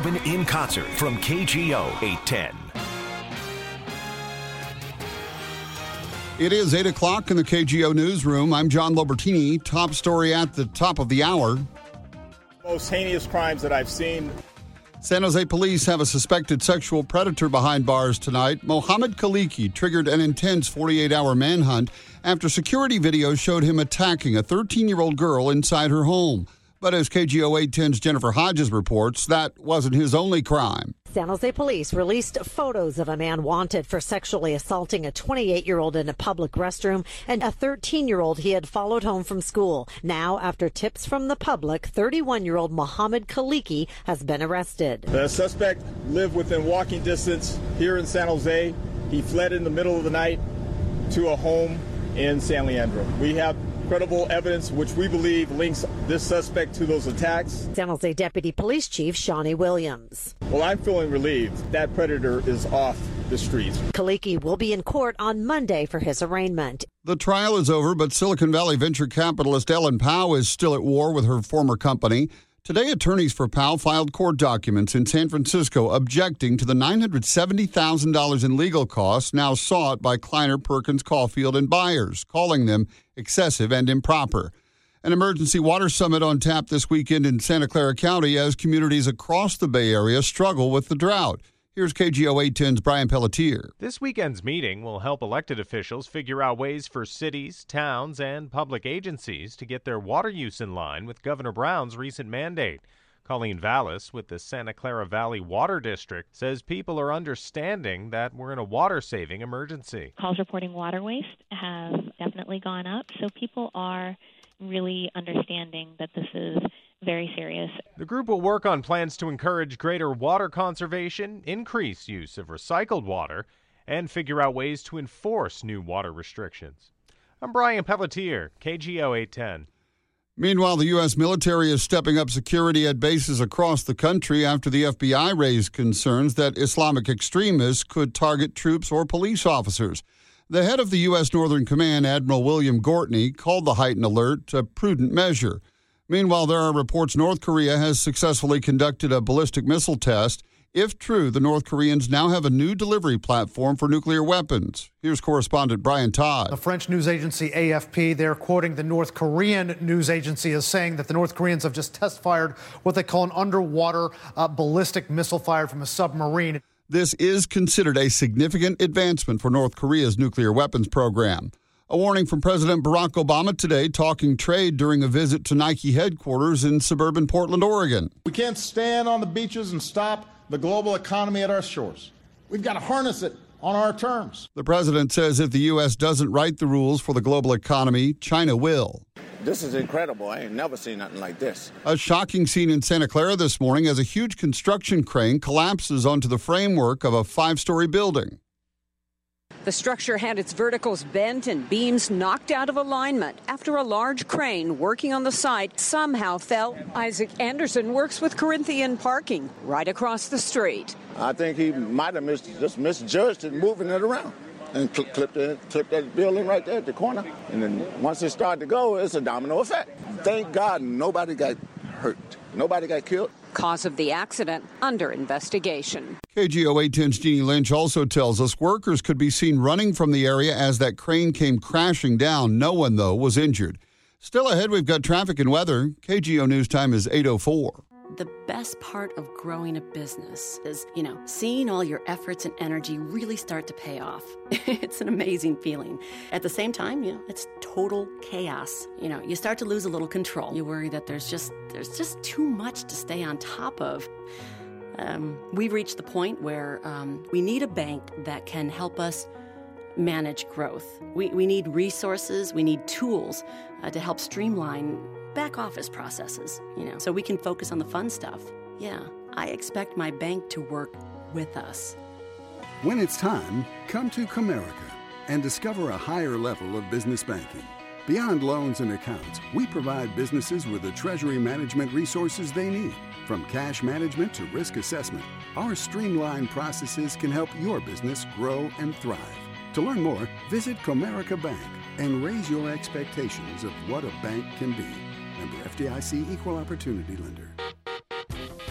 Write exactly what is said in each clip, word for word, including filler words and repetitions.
Tobin in concert from K G O eight ten. It is eight o'clock in the K G O newsroom. I'm John Lobertini. Top story at the top of the hour. Most heinous crimes that I've seen. San Jose police have a suspected sexual predator behind bars tonight. Mohammed Khaliki triggered an intense forty-eight hour manhunt after security video showed him attacking a thirteen-year-old girl inside her home. But as K G O eight ten's Jennifer Hodges reports, that wasn't his only crime. San Jose police released photos of a man wanted for sexually assaulting a twenty-eight-year-old in a public restroom and a thirteen-year-old he had followed home from school. Now, after tips from the public, thirty-one-year-old Mohammed Khaliki has been arrested. The suspect lived within walking distance here in San Jose. He fled in the middle of the night to a home in San Leandro. We have credible evidence which we believe links this suspect to those attacks. San Jose Deputy Police Chief Shawnee Williams. Well, I'm feeling relieved that predator is off the streets. Khaliki will be in court on Monday for his arraignment. The trial is over, but Silicon Valley venture capitalist Ellen Pao is still at war with her former company. Today, attorneys for Pao filed court documents in San Francisco objecting to the nine hundred seventy thousand dollars in legal costs now sought by Kleiner Perkins Caulfield and Byers, calling them excessive and improper. An emergency water summit on tap this weekend in Santa Clara County as communities across the Bay Area struggle with the drought. Here's K G O eight ten's Brian Pelletier. This weekend's meeting will help elected officials figure out ways for cities, towns, and public agencies to get their water use in line with Governor Brown's recent mandate. Colleen Vallis with the Santa Clara Valley Water District says people are understanding that we're in a water-saving emergency. Calls reporting water waste have definitely gone up, so people are really understanding that this is very serious. The group will work on plans to encourage greater water conservation, increase use of recycled water, and figure out ways to enforce new water restrictions. I'm Brian Pelletier, K G O eight ten. Meanwhile, the U S military is stepping up security at bases across the country after the F B I raised concerns that Islamic extremists could target troops or police officers. The head of the U S Northern Command, Admiral William Gortney, called the heightened alert a prudent measure. Meanwhile, there are reports North Korea has successfully conducted a ballistic missile test. If true, the North Koreans now have a new delivery platform for nuclear weapons. Here's correspondent Brian Todd. The French news agency A F P, they're quoting the North Korean news agency as saying that the North Koreans have just test fired what they call an underwater uh, ballistic missile fired from a submarine. This is considered a significant advancement for North Korea's nuclear weapons program. A warning from President Barack Obama today talking trade during a visit to Nike headquarters in suburban Portland, Oregon. We can't stand on the beaches and stop the global economy at our shores. We've got to harness it on our terms. The president says if the U S doesn't write the rules for the global economy, China will. This is incredible. I ain't never seen nothing like this. A shocking scene in Santa Clara this morning as a huge construction crane collapses onto the framework of a five-story building. The structure had its verticals bent and beams knocked out of alignment after a large crane working on the site somehow fell. Isaac Anderson works with Corinthian Parking right across the street. I think he might have mis- just misjudged it, moving it around, and cl- clipped, it, clipped that building right there at the corner. And then once it started to go, it's a domino effect. Thank God nobody got hurt. Nobody got killed. Cause of the accident under investigation. K G O eight ten's Jeannie Lynch also tells us workers could be seen running from the area as that crane came crashing down. No one, though, was injured. Still ahead, we've got traffic and weather. K G O News Time is eight oh four. The best part of growing a business is, you know, seeing all your efforts and energy really start to pay off. It's an amazing feeling. At the same time, you know, it's total chaos. You know, you start to lose a little control. You worry that there's just there's just too much to stay on top of. Um, we've reached the point where um, we need a bank that can help us manage growth. We, we need resources, we need tools uh, to help streamline back office processes, you know, so we can focus on the fun stuff. Yeah, I expect my bank to work with us. When it's time, come to Comerica and discover a higher level of business banking. Beyond loans and accounts, we provide businesses with the treasury management resources they need. From cash management to risk assessment, our streamlined processes can help your business grow and thrive. To learn more, visit Comerica Bank and raise your expectations of what a bank can be. Member F D I C Equal Opportunity Lender.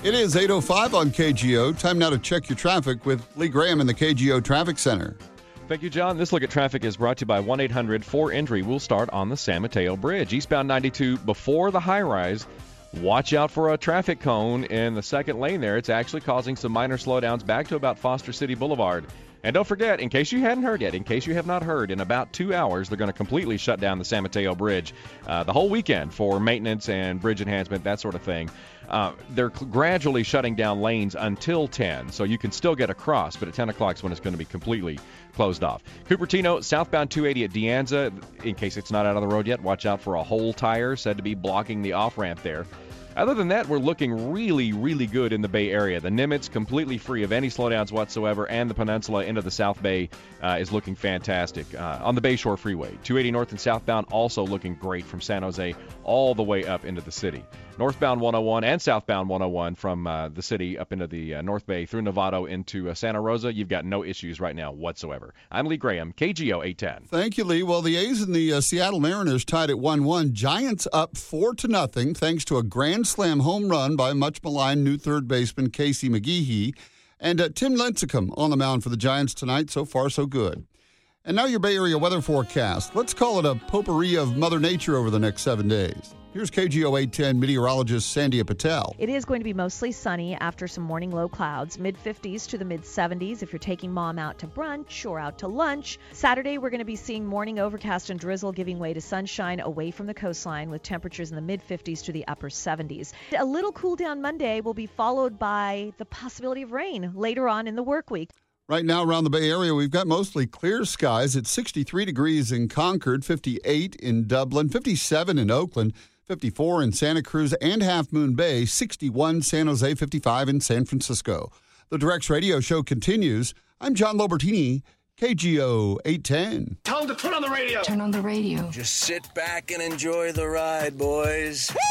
It is eight oh five on K G O. Time now to check your traffic with Lee Graham in the K G O Traffic Center. Thank you, John. This look at traffic is brought to you by one eight hundred four Entry. We'll start on the San Mateo Bridge. Eastbound ninety-two before the high-rise. Watch out for a traffic cone in the second lane there. It's actually causing some minor slowdowns back to about Foster City Boulevard. And don't forget, in case you hadn't heard yet, in case you have not heard, in about two hours, they're going to completely shut down the San Mateo Bridge uh, the whole weekend for maintenance and bridge enhancement, that sort of thing. Uh, they're cl- gradually shutting down lanes until ten, so you can still get across, but at ten o'clock is when it's going to be completely closed off. Cupertino, southbound two eighty at De Anza. In case it's not out on the road yet, watch out for a whole tire said to be blocking the off-ramp there. Other than that, we're looking really, really good in the Bay Area. The Nimitz completely free of any slowdowns whatsoever, and the peninsula into the South Bay uh, is looking fantastic. Uh, on the Bayshore Freeway, two eighty north and southbound also looking great from San Jose all the way up into the city. Northbound one oh one and southbound one oh one from uh, the city up into the uh, North Bay through Novato into uh, Santa Rosa, you've got no issues right now whatsoever. I'm Lee Graham, K G O eight ten. Thank you, Lee. Well, the A's and the uh, Seattle Mariners tied at one one. Giants up four to nothing thanks to a grand slam home run by much-maligned new third baseman Casey McGehee. And uh, Tim Lincecum on the mound for the Giants tonight. So far, so good. And now your Bay Area weather forecast. Let's call it a potpourri of Mother Nature over the next seven days. Here's K G O eight ten meteorologist Sandia Patel. It is going to be mostly sunny after some morning low clouds, mid fifties to the mid seventies if you're taking mom out to brunch or out to lunch. Saturday, we're going to be seeing morning overcast and drizzle giving way to sunshine away from the coastline with temperatures in the mid fifties to the upper seventies. A little cool down Monday will be followed by the possibility of rain later on in the work week. Right now around the Bay Area, we've got mostly clear skies. It's sixty-three degrees in Concord, fifty-eight in Dublin, fifty-seven in Oakland, fifty-four in Santa Cruz and Half Moon Bay, sixty-one San Jose, fifty-five in San Francisco. The Drex Radio Show continues. I'm John Lobertini, K G O eight ten. Tell them to turn on the radio. Turn on the radio. Just sit back and enjoy the ride, boys. Woo!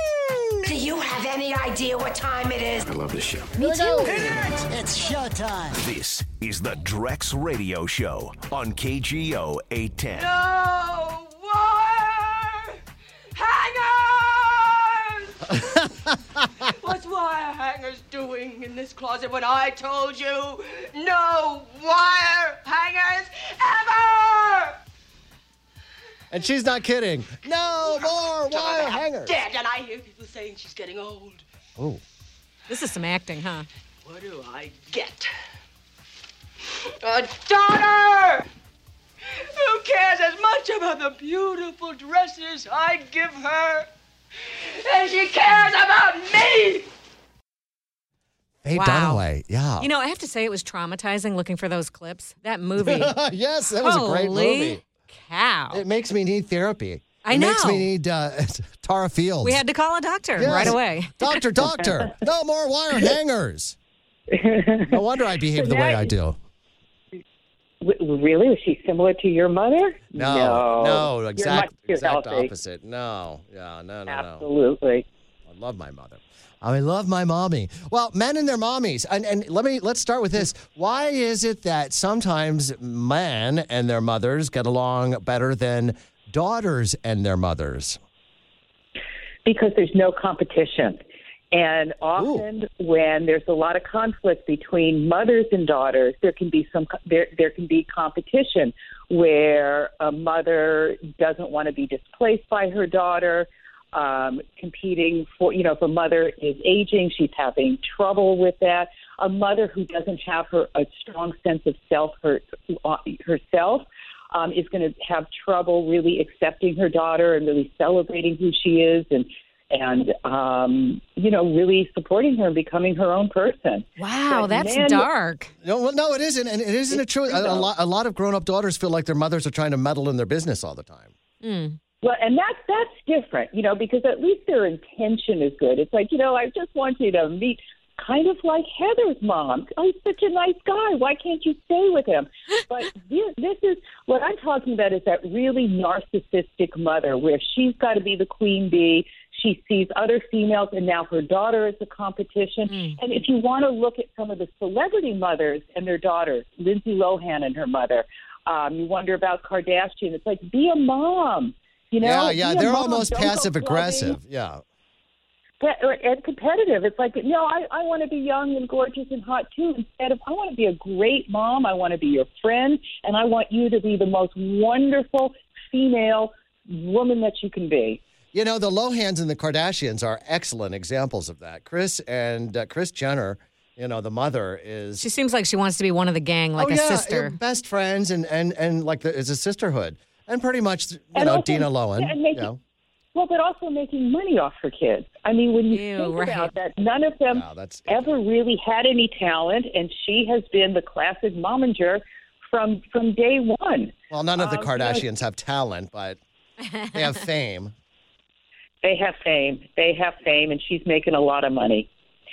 Do you have any idea what time it is? I love this show. Me too. Hit it! It's showtime. This is the Drex Radio Show on K G O eight ten. No wire hangers! What's wire hangers doing in this closet when I told you no wire hangers ever? And she's not kidding. No more wire hangers. Dead, and I hear people saying she's getting old. Oh. This is some acting, huh? What do I get? A daughter! Who cares as much about the beautiful dresses I give her as she cares about me? Faye Wow. Dunaway, yeah. You know, I have to say it was traumatizing looking for those clips. That movie. Yes, that was a great Holy movie. cow. It makes me need therapy. I it know. makes me need uh, Tara Fields. We had to call a doctor Yes. right away. Doctor, doctor, no more wire hangers. No wonder I behave So the way now- I do. W- Really? Was she similar to your mother? No, no, You're exact, much too exact healthy. opposite. No, yeah, no, no, no. Absolutely. I love my mother. I love my mommy. Well, men and their mommies, and, and let me let's start with this. Why is it that sometimes men and their mothers get along better than daughters and their mothers? Because there's no competition. And often when there's a lot of conflict between mothers and daughters, there can be some there there can be competition where a mother doesn't want to be displaced by her daughter, um, competing for, you know, if a mother is aging, she's having trouble with that. A mother who doesn't have her a strong sense of self her, uh, herself um, is going to have trouble really accepting her daughter and really celebrating who she is and and, um, you know, really supporting her and becoming her own person. Wow, But that's men- dark. No, well, no, it isn't, and it isn't it true. A, a lot, a lot of grown-up daughters feel like their mothers are trying to meddle in their business all the time. Mm. Well, and that's that's different, you know, because at least their intention is good. It's like, you know, I just want you to meet kind of like Heather's mom. Oh, he's such a nice guy. Why can't you stay with him? But this, this is what I'm talking about is that really narcissistic mother where she's got to be the queen bee. She sees other females, and now her daughter is a competition. Mm. And if you want to look at some of the celebrity mothers and their daughters, Lindsay Lohan and her mother, um, you wonder about Kardashian. It's like, be a mom. You know? Yeah, yeah, Be a they're mom. almost Don't go passive clubbing. aggressive. Yeah. and competitive. It's like, no, I, I want to be young and gorgeous and hot too, instead of I want to be a great mom, I want to be your friend, and I want you to be the most wonderful female woman that you can be. You know, the Lohans and the Kardashians are excellent examples of that. Kris and uh, Kris Jenner, you know, the mother is... She seems like she wants to be one of the gang, like oh, a yeah, sister. Best friends and, and, and like the, it's a sisterhood. And pretty much, you And know, also- Dina Lohan. yeah, and making- you know. Well, but also making money off her kids. I mean, when you Ew, think right. about that, none of them No, that's ever really had any talent, and she has been the classic momager from from day one. Well, none of the Um, you know, Kardashians have talent, but they have fame. They have fame. They have fame, and she's making a lot of money.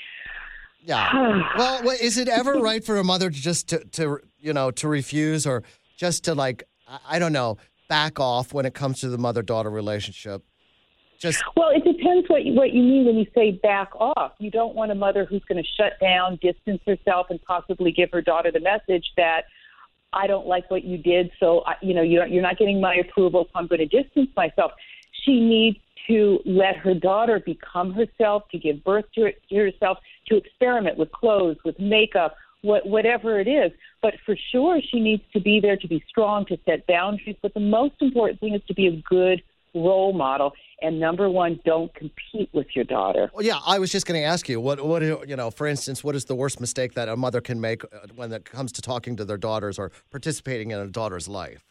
Yeah. Well, well, is it ever right for a mother to just to, to you know, to refuse or just to, like, I- I don't know, back off when it comes to the mother-daughter relationship? Just Well, it depends what you, what you mean when you say back off. You don't want a mother who's going to shut down, distance herself, and possibly give her daughter the message that I don't like what you did, so I, you know you're, you're not getting my approval, so I'm going to distance myself. She needs to let her daughter become herself, to give birth to, it, to herself, to experiment with clothes, with makeup, what, whatever it is. But for sure, she needs to be there to be strong, to set boundaries. But the most important thing is to be a good role model. And number one, don't compete with your daughter. Well, yeah, I was just going to ask you, what, what, you know, for instance, what is the worst mistake that a mother can make when it comes to talking to their daughters or participating in a daughter's life?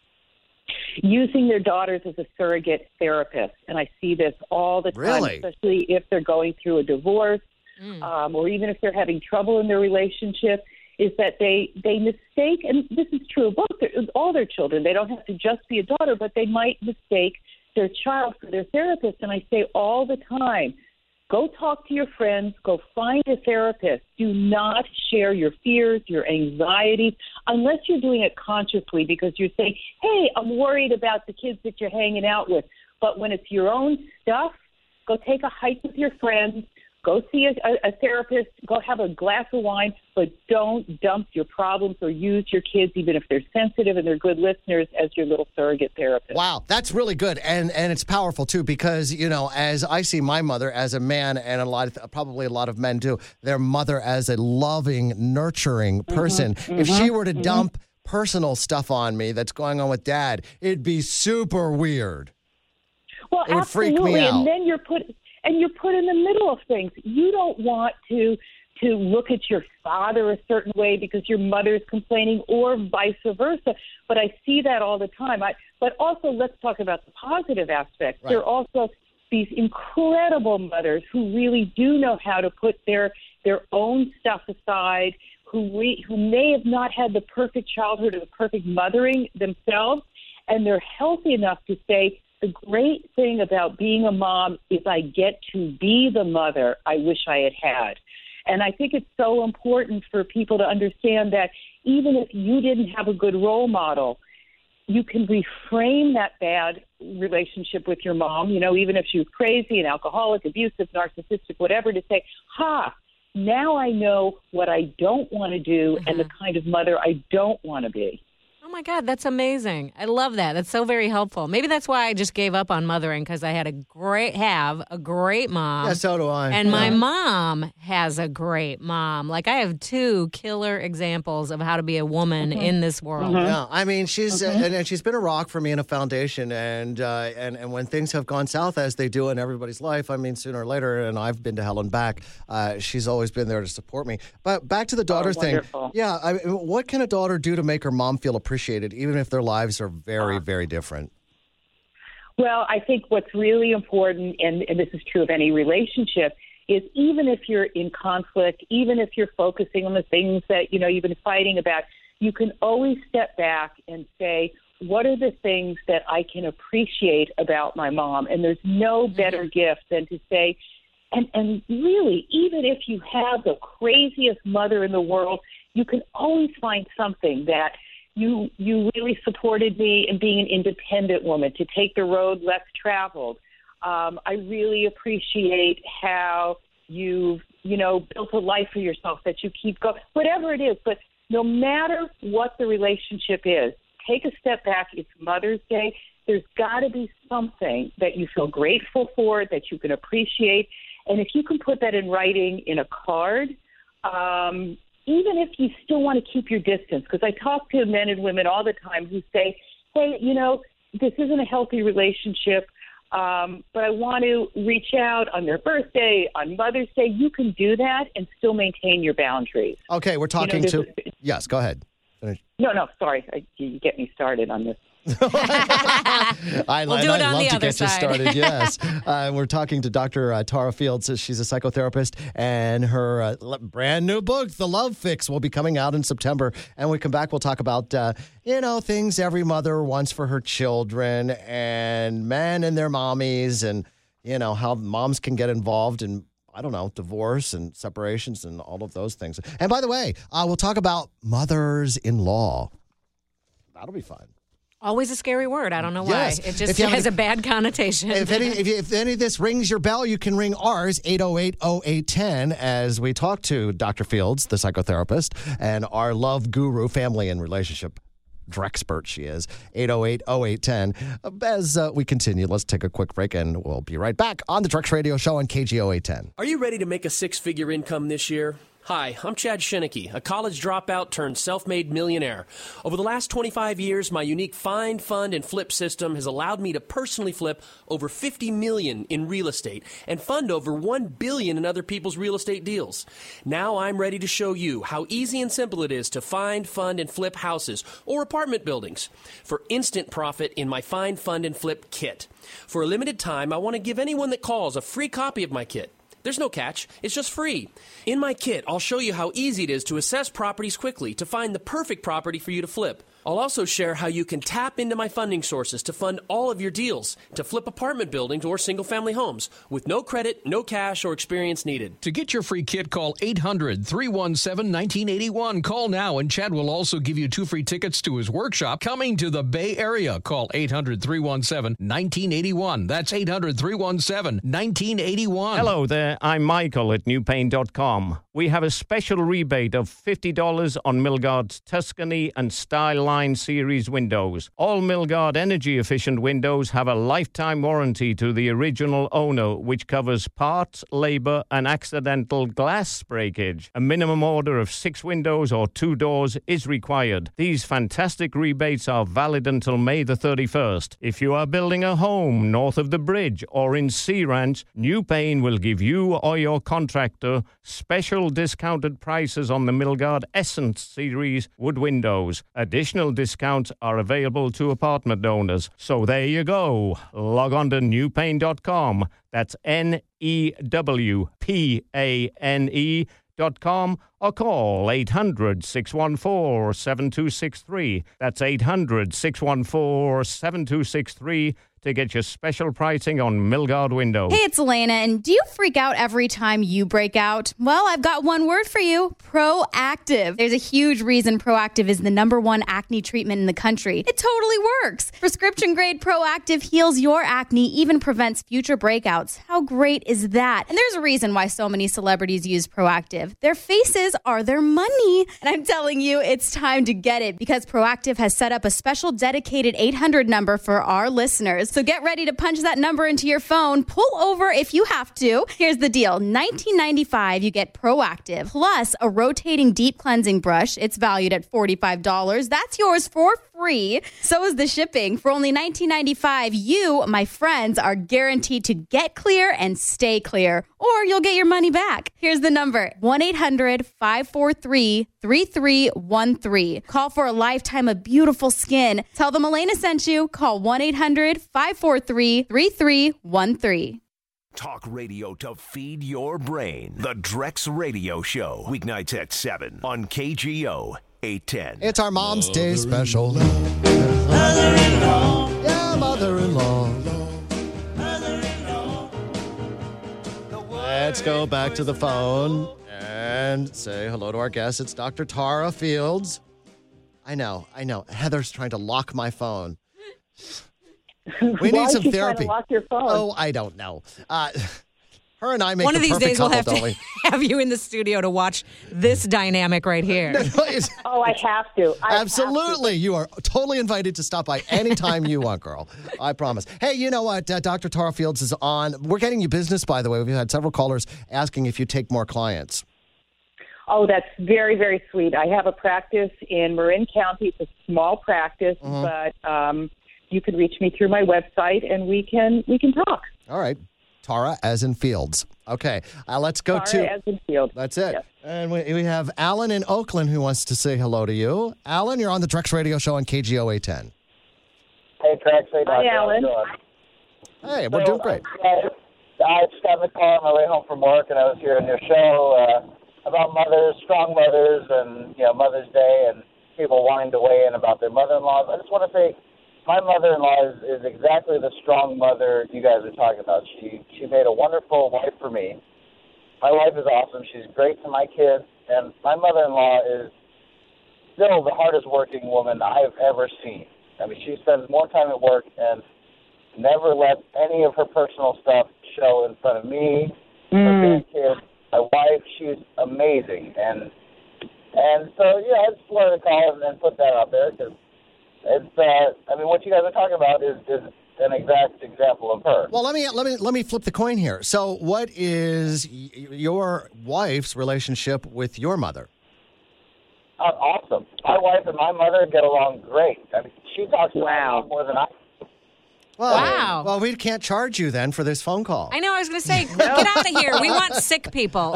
Using their daughters as a surrogate therapist. And I see this all the time, Really? especially if they're going through a divorce Mm. um, or even if they're having trouble in their relationship, is that they, they mistake, and this is true of both their, all their children. They don't have to just be a daughter, but they might mistake their child for their therapist. And I say all the time, go talk to your friends, go find a therapist. Do not share your fears, your anxieties, unless you're doing it consciously because you're saying, hey, I'm worried about the kids that you're hanging out with. But when it's your own stuff, go take a hike with your friends, go see a, a, a therapist, go have a glass of wine, but don't dump your problems or use your kids, even if they're sensitive and they're good listeners, as your little surrogate therapist. Wow, that's really good, and and it's powerful too because you know, as I see my mother as a man, and a lot of probably a lot of men do, their mother as a loving, nurturing person. Mm-hmm, If mm-hmm, she were to mm-hmm. dump personal stuff on me that's going on with Dad, it'd be super weird. Well, It would freak absolutely, me out. and then you're put and you're put in the middle of things. You don't want to to look at your father a certain way because your mother's complaining, or vice versa. But I see that all the time. I, but also, let's talk about the positive aspects. Right. There are also these incredible mothers who really do know how to put their their own stuff aside, who re, who may have not had the perfect childhood or the perfect mothering themselves, and they're healthy enough to say, the great thing about being a mom is I get to be the mother I wish I had had. And I think it's so important for people to understand that even if you didn't have a good role model, you can reframe that bad relationship with your mom, you know, even if she was crazy and alcoholic, abusive, narcissistic, whatever, to say, ha, now I know what I don't want to do Mm-hmm. and the kind of mother I don't want to be. Oh, my God, that's amazing. I love that. That's so very helpful. Maybe that's why I just gave up on mothering, because I had a great, have a great mom. Yeah, so do I. And Yeah. my mom has a great mom. Like, I have two killer examples of how to be a woman Mhm. in this world. Yeah, I mean, she's Mhm. uh, and, and she's been a rock for me in a foundation, and uh, and and when things have gone south, as they do in everybody's life, I mean, sooner or later, and I've been to hell and back. Uh, she's always been there to support me. But back to the daughter thing. wonderful. Yeah, I mean, what can a daughter do to make her mom feel appreciated, even if their lives are very, very different? Well, I think what's really important, and, and this is true of any relationship, is even if you're in conflict, even if you're focusing on the things that, you know, you've been fighting about, you can always step back and say, what are the things that I can appreciate about my mom? And there's no better gift than to say, and, and really, even if you have the craziest mother in the world, you can always find something that You you really supported me in being an independent woman, to take the road less traveled. Um, I really appreciate how you've, you know, built a life for yourself that you keep going, whatever it is. But no matter what the relationship is, take a step back. It's Mother's Day. There's got to be something that you feel grateful for, that you can appreciate. And if you can put that in writing in a card, um, even if you still want to keep your distance, because I talk to men and women all the time who say, hey, you know, this isn't a healthy relationship, um, but I want to reach out on their birthday, on Mother's Day. You can do that and still maintain your boundaries. Okay, we're talking you know, to... A, yes, go ahead. Finish. No, no, sorry. I, you get me started on this. I, we'll do it I'd on love the to other get side. you started, yes. uh, we're talking to Doctor Uh, Tara Fields. She's a psychotherapist, and her uh, brand new book, The Love Fix, will be coming out in September. And when we come back, we'll talk about, uh, you know, things every mother wants for her children, and men and their mommies, and, you know, how moms can get involved in, I don't know, divorce and separations and all of those things. And by the way, uh, we'll talk about mothers-in-law. That'll be fun. Always a scary word. I don't know why. Yes. It just If has any, a bad connotation. If any, if, you, if any of this rings your bell, you can ring ours, eight oh eight, oh eight one oh, as we talk to Doctor Fields, the psychotherapist, and our love guru, family and relationship Drexpert she is, eight oh eight, oh eight one oh. As uh, we continue, let's take a quick break, and we'll be right back on the Drex Radio Show on K G O eight ten. Are you ready to make a six-figure income this year? Hi, I'm Chad Shinicki, a college dropout turned self-made millionaire. Over the last twenty-five years, my unique find, fund, and flip system has allowed me to personally flip over fifty million dollars in real estate and fund over one billion dollars in other people's real estate deals. Now I'm ready to show you how easy and simple it is to find, fund, and flip houses or apartment buildings for instant profit in my Find, Fund, and Flip kit. For a limited time, I want to give anyone that calls a free copy of my kit. There's no catch. It's just free. In my kit, I'll show you how easy it is to assess properties quickly to find the perfect property for you to flip. I'll also share how you can tap into my funding sources to fund all of your deals, to flip apartment buildings or single-family homes, with no credit, no cash, or experience needed. To get your free kit, call eight hundred, three one seven, one nine eight one. Call now, and Chad will also give you two free tickets to his workshop coming to the Bay Area. Call eight hundred, three one seven, one nine eight one. That's eight hundred, three one seven, one nine eight one. Hello there, I'm Michael at new paint dot com. We have a special rebate of fifty dollars on Milgard's Tuscany and Style Line series windows. All Milgard energy-efficient windows have a lifetime warranty to the original owner, which covers parts, labor, and accidental glass breakage. A minimum order of six windows or two doors is required. These fantastic rebates are valid until May the thirty-first. If you are building a home north of the bridge or in Sea Ranch, New Paint will give you or your contractor special discounted prices on the Milgard Essence series wood windows. Additional discounts are available to apartment owners. So there you go. Log on to new paint dot com. That's N E W P A N E dot com, or call eight hundred, six one four, seven two six three. That's eight hundred, six one four, seven two six three to get your special pricing on Milgard windows. Hey, it's Elena, and do you freak out every time you break out? Well, I've got one word for you: Proactiv. There's a huge reason Proactiv is the number one acne treatment in the country. It totally works. Prescription-grade Proactiv heals your acne, even prevents future breakouts. How great is that? And there's a reason why so many celebrities use Proactiv. Their faces are their money. And I'm telling you, it's time to get it, because Proactiv has set up a special dedicated eight hundred number for our listeners. So get ready to punch that number into your phone. Pull over if you have to. Here's the deal. nineteen ninety-five, you get Proactiv, plus a rotating deep cleansing brush. It's valued at forty-five dollars. That's yours for free. So is the shipping. For only nineteen ninety-five, you, my friends, are guaranteed to get clear and stay clear, or you'll get your money back. Here's the number: one eight hundred, five four three, three three one three. Call for a lifetime of beautiful skin. Tell them Elena sent you. Call one eight hundred, five four three, three three one three. Talk radio to feed your brain. The Drex Radio Show. Weeknights at seven on K G O eight ten. It's our Mom's Day special. Mother-in-law. Yeah, mother-in-law. Mother-in-law. Let's go back to the phone and say hello to our guest. It's Doctor Tara Fields. I know, I know. Heather's trying to lock my phone. We Why need some is she therapy. trying to lock your phone? Oh, I don't know. Uh, Her and I make One the of these perfect days we'll couple, have don't to have you in the studio to watch this dynamic right here. Oh, I have to. I Absolutely. You are totally invited to stop by anytime you want, girl. I promise. Hey, you know what? Uh, Doctor Tara Fields is on. We're getting you business, by the way. We've had several callers asking if you take more clients. Oh, that's very, very sweet. I have a practice in Marin County. It's a small practice, Mhm. but um, you can reach me through my website, and we can we can talk. All right. Tara as in Fields. Okay. Uh, let's go Tara to. as in Fields. That's it. And we, we have Alan in Oakland who wants to say hello to you. Alan, you're on the Drex Radio Show on K G O eight ten. Hey, Drex. Hey, Doctor. Hi, How you Alan. doing? Hey, we're doing great. Uh, I just got in the car on my way home from work, and I was hearing your show uh, about mothers, strong mothers, and you know Mother's Day, and people wanting to weigh in about their mother-in-laws. I just want to say, my mother-in-law is, is exactly the strong mother you guys are talking about. She she made a wonderful wife for me. My wife is awesome. She's great to my kids, and my mother-in-law is still the hardest working woman I've ever seen. I mean, she spends more time at work and never lets any of her personal stuff show in front of me, her Mm. kids, my wife. She's amazing, and and so yeah, I just wanted to call and, and put that out there because it's. Uh, I mean, what you guys are talking about is is an exact example of her. Well, let me let me let me flip the coin here. So, what is y- your wife's relationship with your mother? Uh, awesome. My wife and my mother get along great. I mean, she talks to me a lot more than I. Well, Wow. Well, we can't charge you then for this phone call. I know. I was going to say, get out of here. We want sick people.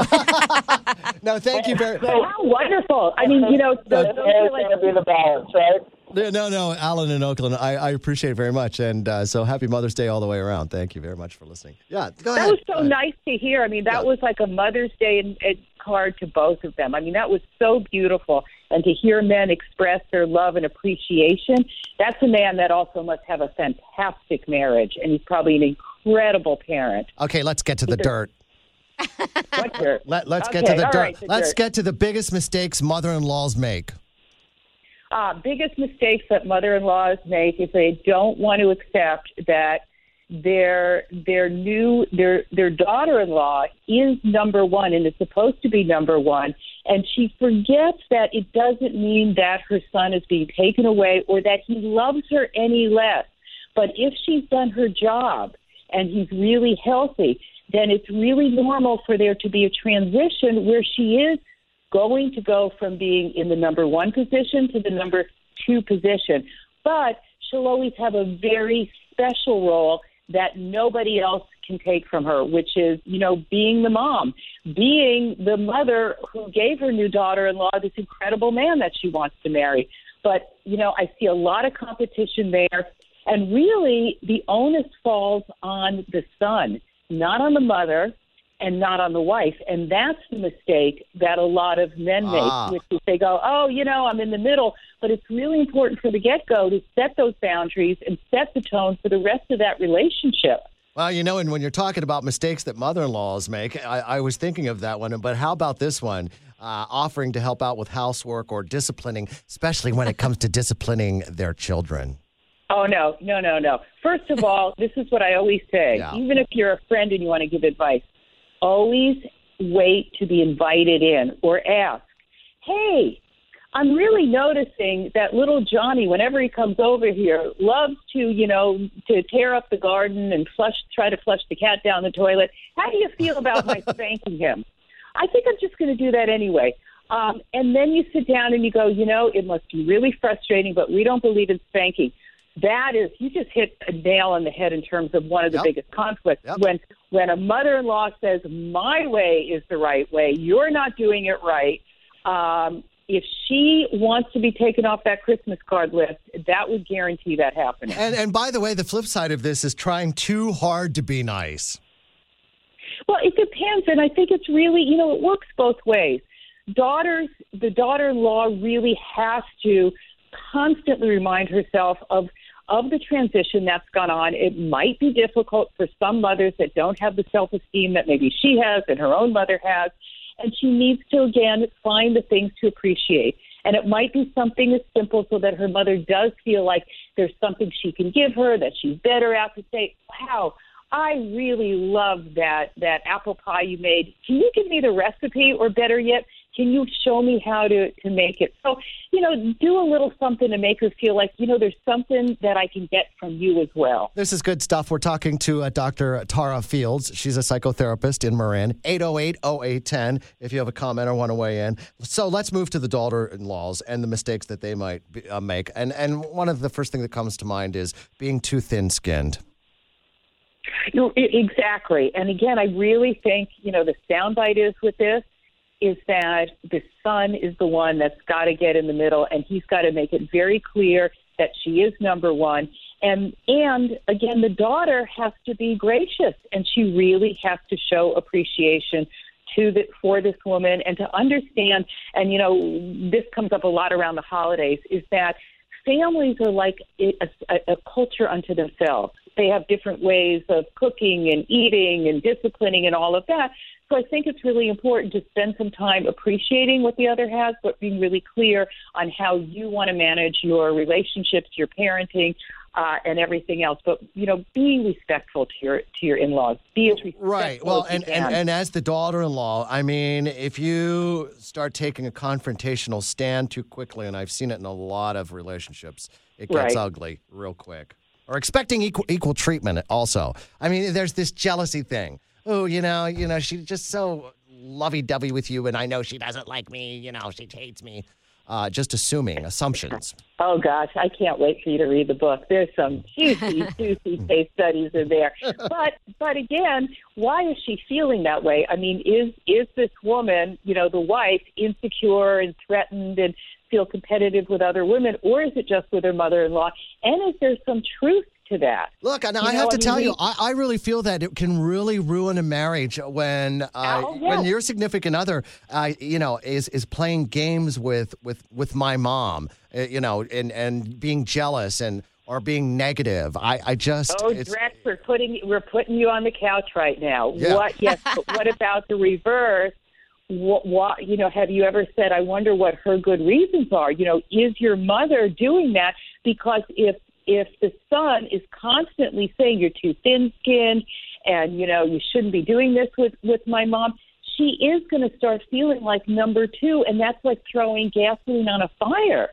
No, thank you very much. How wonderful. I mean, you know, those, those are like, going to be the balance, right? No, no, Alan in Oakland, I, I appreciate it very much. And uh, so happy Mother's Day all the way around. Thank you very much for listening. Yeah, go that ahead. was so nice to hear. I mean, that was like a Mother's Day in, in card to both of them. I mean, that was so beautiful. And to hear men express their love and appreciation, that's a man that also must have a fantastic marriage. And he's probably an incredible parent. Okay, let's get to the dirt. What dirt? Let, let's Okay, get to the all dirt. right, the let's dirt. get to the biggest mistakes mother-in-laws make. Uh, biggest mistakes that mother-in-laws make is they don't want to accept that their their new their their daughter-in-law is number one and is supposed to be number one, and she forgets that it doesn't mean that her son is being taken away or that he loves her any less. But if she's done her job and he's really healthy, then it's really normal for there to be a transition where she is going to go from being in the number one position to the number two position. But she'll always have a very special role that nobody else can take from her, which is, you know, being the mom, being the mother who gave her new daughter-in-law this incredible man that she wants to marry. But, you know, I see a lot of competition there. And really, the onus falls on the son, not on the mother, and not on the wife. And that's the mistake that a lot of men make, Ah. which is they go, oh, you know, I'm in the middle. But it's really important for the get-go to set those boundaries and set the tone for the rest of that relationship. Well, you know, and when you're talking about mistakes that mother-in-laws make, I, I was thinking of that one. But how about this one? Uh, offering to help out with housework or disciplining, especially when it comes to disciplining their children. Oh, no, no, no, no. First of all, this is what I always say. Yeah. Even if you're a friend and you want to give advice, always wait to be invited in or ask, hey, I'm really noticing that little Johnny, whenever he comes over here, loves to, you know, to tear up the garden and flush, try to flush the cat down the toilet. How do you feel about my spanking him? I think I'm just going to do that anyway. Um, and then you sit down and you go, you know, it must be really frustrating, but we don't believe in spanking. That is, you just hit a nail on the head in terms of one of the Yep. biggest conflicts. Yep. When when a mother-in-law says, my way is the right way, you're not doing it right, um, if she wants to be taken off that Christmas card list, that would guarantee that happening. And, and by the way, the flip side of this is trying too hard to be nice. Well, it depends, and I think it's really, you know, it works both ways. Daughters, the daughter-in-law really has to constantly remind herself of of the transition that's gone on. It might be difficult for some mothers that don't have the self-esteem that maybe she has and her own mother has, and she needs to, again, find the things to appreciate. And it might be something as simple so that her mother does feel like there's something she can give her, that she's better at, to say, wow, I really love that that apple pie you made. Can you give me the recipe, or better yet, can you show me how to, to make it? So, you know, do a little something to make her feel like, you know, there's something that I can get from you as well. This is good stuff. We're talking to uh, Doctor Tara Fields. She's a psychotherapist in Marin. eight oh eight, oh eight one oh if you have a comment or want to weigh in. So let's move to the daughter-in-laws and the mistakes that they might be, uh, make. And, and one of the first thing that comes to mind is being too thin-skinned. No, exactly. And again, I really think, you know, the soundbite is with this is that the son is the one that's got to get in the middle, and he's got to make it very clear that she is number one. And, and again, the daughter has to be gracious, and she really has to show appreciation to the, for this woman, and to understand, and, you know, this comes up a lot around the holidays, is that families are like a, a, a culture unto themselves. They have different ways of cooking and eating and disciplining and all of that. So I think it's really important to spend some time appreciating what the other has, but being really clear on how you want to manage your relationships, your parenting, uh, and everything else. But, you know, be respectful to your to your in-laws. Be as respectful Right. Well, as you and, can. and, and as the daughter-in-law, I mean, if you start taking a confrontational stand too quickly, and I've seen it in a lot of relationships, it gets Right. ugly real quick. Or expecting equal equal treatment also. I mean, there's this jealousy thing. Oh, you know, you know, she's just so lovey-dovey with you, and I know she doesn't like me. You know, she hates me. Uh, just assuming, assumptions. Oh, gosh, I can't wait for you to read the book. There's some juicy, juicy case studies in there. But but again, why is she feeling that way? I mean, is is this woman, you know, the wife, insecure and threatened and feel competitive with other women, or is it just with her mother-in-law? And is there some truth to that? Look, and You I know, have to I mean, tell we- you, I, I really feel that it can really ruin a marriage when uh, Oh, when yes. your significant other, uh, you know, is is playing games with with with my mom, uh, you know, and and being jealous and or being negative. I I just Oh, it's, Drex, we're putting we're putting you on the couch right now. Yeah. What? Yes, but what about the reverse? What, what? You know, have you ever said, "I wonder what her good reasons are"? You know, is your mother doing that? Because if if the son is constantly saying you're too thin-skinned, and you know you shouldn't be doing this with with my mom, she is going to start feeling like number two, and that's like throwing gasoline on a fire.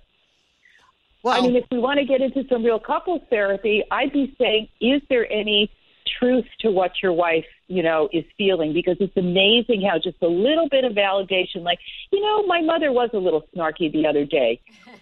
Well, I mean, if we want to get into some real couples therapy, I'd be saying, is there any truth to what your wife, you know, is feeling? Because it's amazing how just a little bit of validation, like, you know, my mother was a little snarky the other day.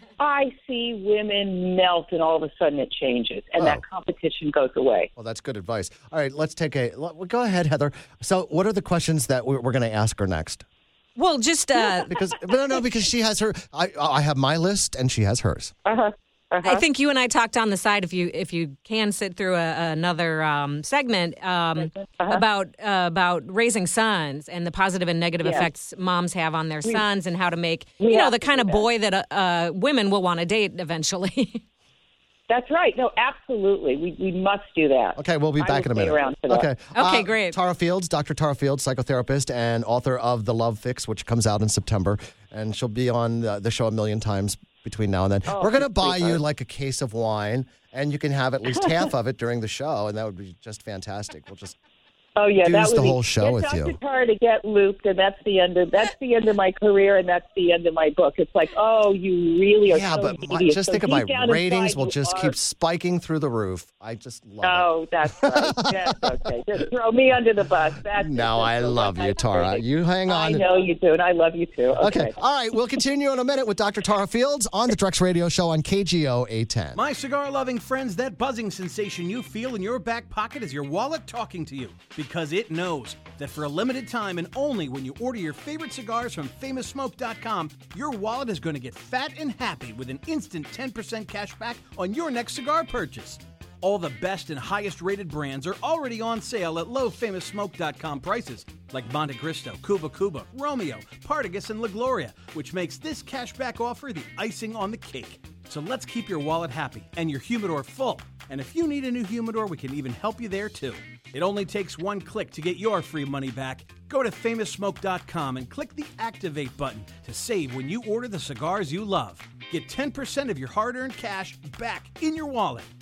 I see women melt, and all of a sudden it changes, and Oh. that competition goes away. well, that's good advice. All right, let's take a let- well, go ahead, Heather. So, what are the questions that we're, we're going to ask her next? Well, just uh, Because no, no, because she has her. I I have my list, and she has hers. Uh-huh. Uh-huh. I think you and I talked on the side. If you if you can sit through a, another um, segment um, Uh-huh. about uh, about raising sons and the positive and negative Yes. effects moms have on their We- sons, and how to make we you know have the to kind do of that. boy that uh, uh, women will want to date eventually. That's right. No, absolutely. We we must do that. Okay, we'll be I back will in a stay minute. around for that. Okay. Okay, Uh, great. Tara Fields, Doctor Tara Fields, psychotherapist and author of The Love Fix, which comes out in September, and she'll be on the, the show a million times between now and then. Oh, We're going to buy you sweetheart. like a case of wine, and you can have at least half of it during the show, and that would be just fantastic. We'll just Oh yeah, do that this would the be, whole show get with Doctor you. Tara to get looped, and that's the end of that's the end of my career, and that's the end of my book. It's like, oh, you really are. Yeah, so but my, needy. just So think of deep my down ratings inside, will you just are- keep spiking through the roof. I just love Oh, that's right. Yes, okay. Just throw me under the bus. That's it. No, I love you, Tara. You hang on. I know you do, and I love you too. Okay. Okay. All right. We'll continue in a minute with Doctor Tara Fields on the Drex Radio Show on K G O eight ten. My cigar-loving friends, that buzzing sensation you feel in your back pocket is your wallet talking to you, because it knows that for a limited time and only when you order your favorite cigars from famous smoke dot com, your wallet is going to get fat and happy with an instant ten percent cash back on your next cigar purchase. All the best and highest rated brands are already on sale at low famous smoke dot com prices, like Monte Cristo, Cuba Cuba, Romeo, Partagas, and La Gloria, which makes this cashback offer the icing on the cake. So let's keep your wallet happy and your humidor full. And if you need a new humidor, we can even help you there too. It only takes one click to get your free money back. Go to famous smoke dot com and click the Activate button to save when you order the cigars you love. Get ten percent of your hard-earned cash back in your wallet.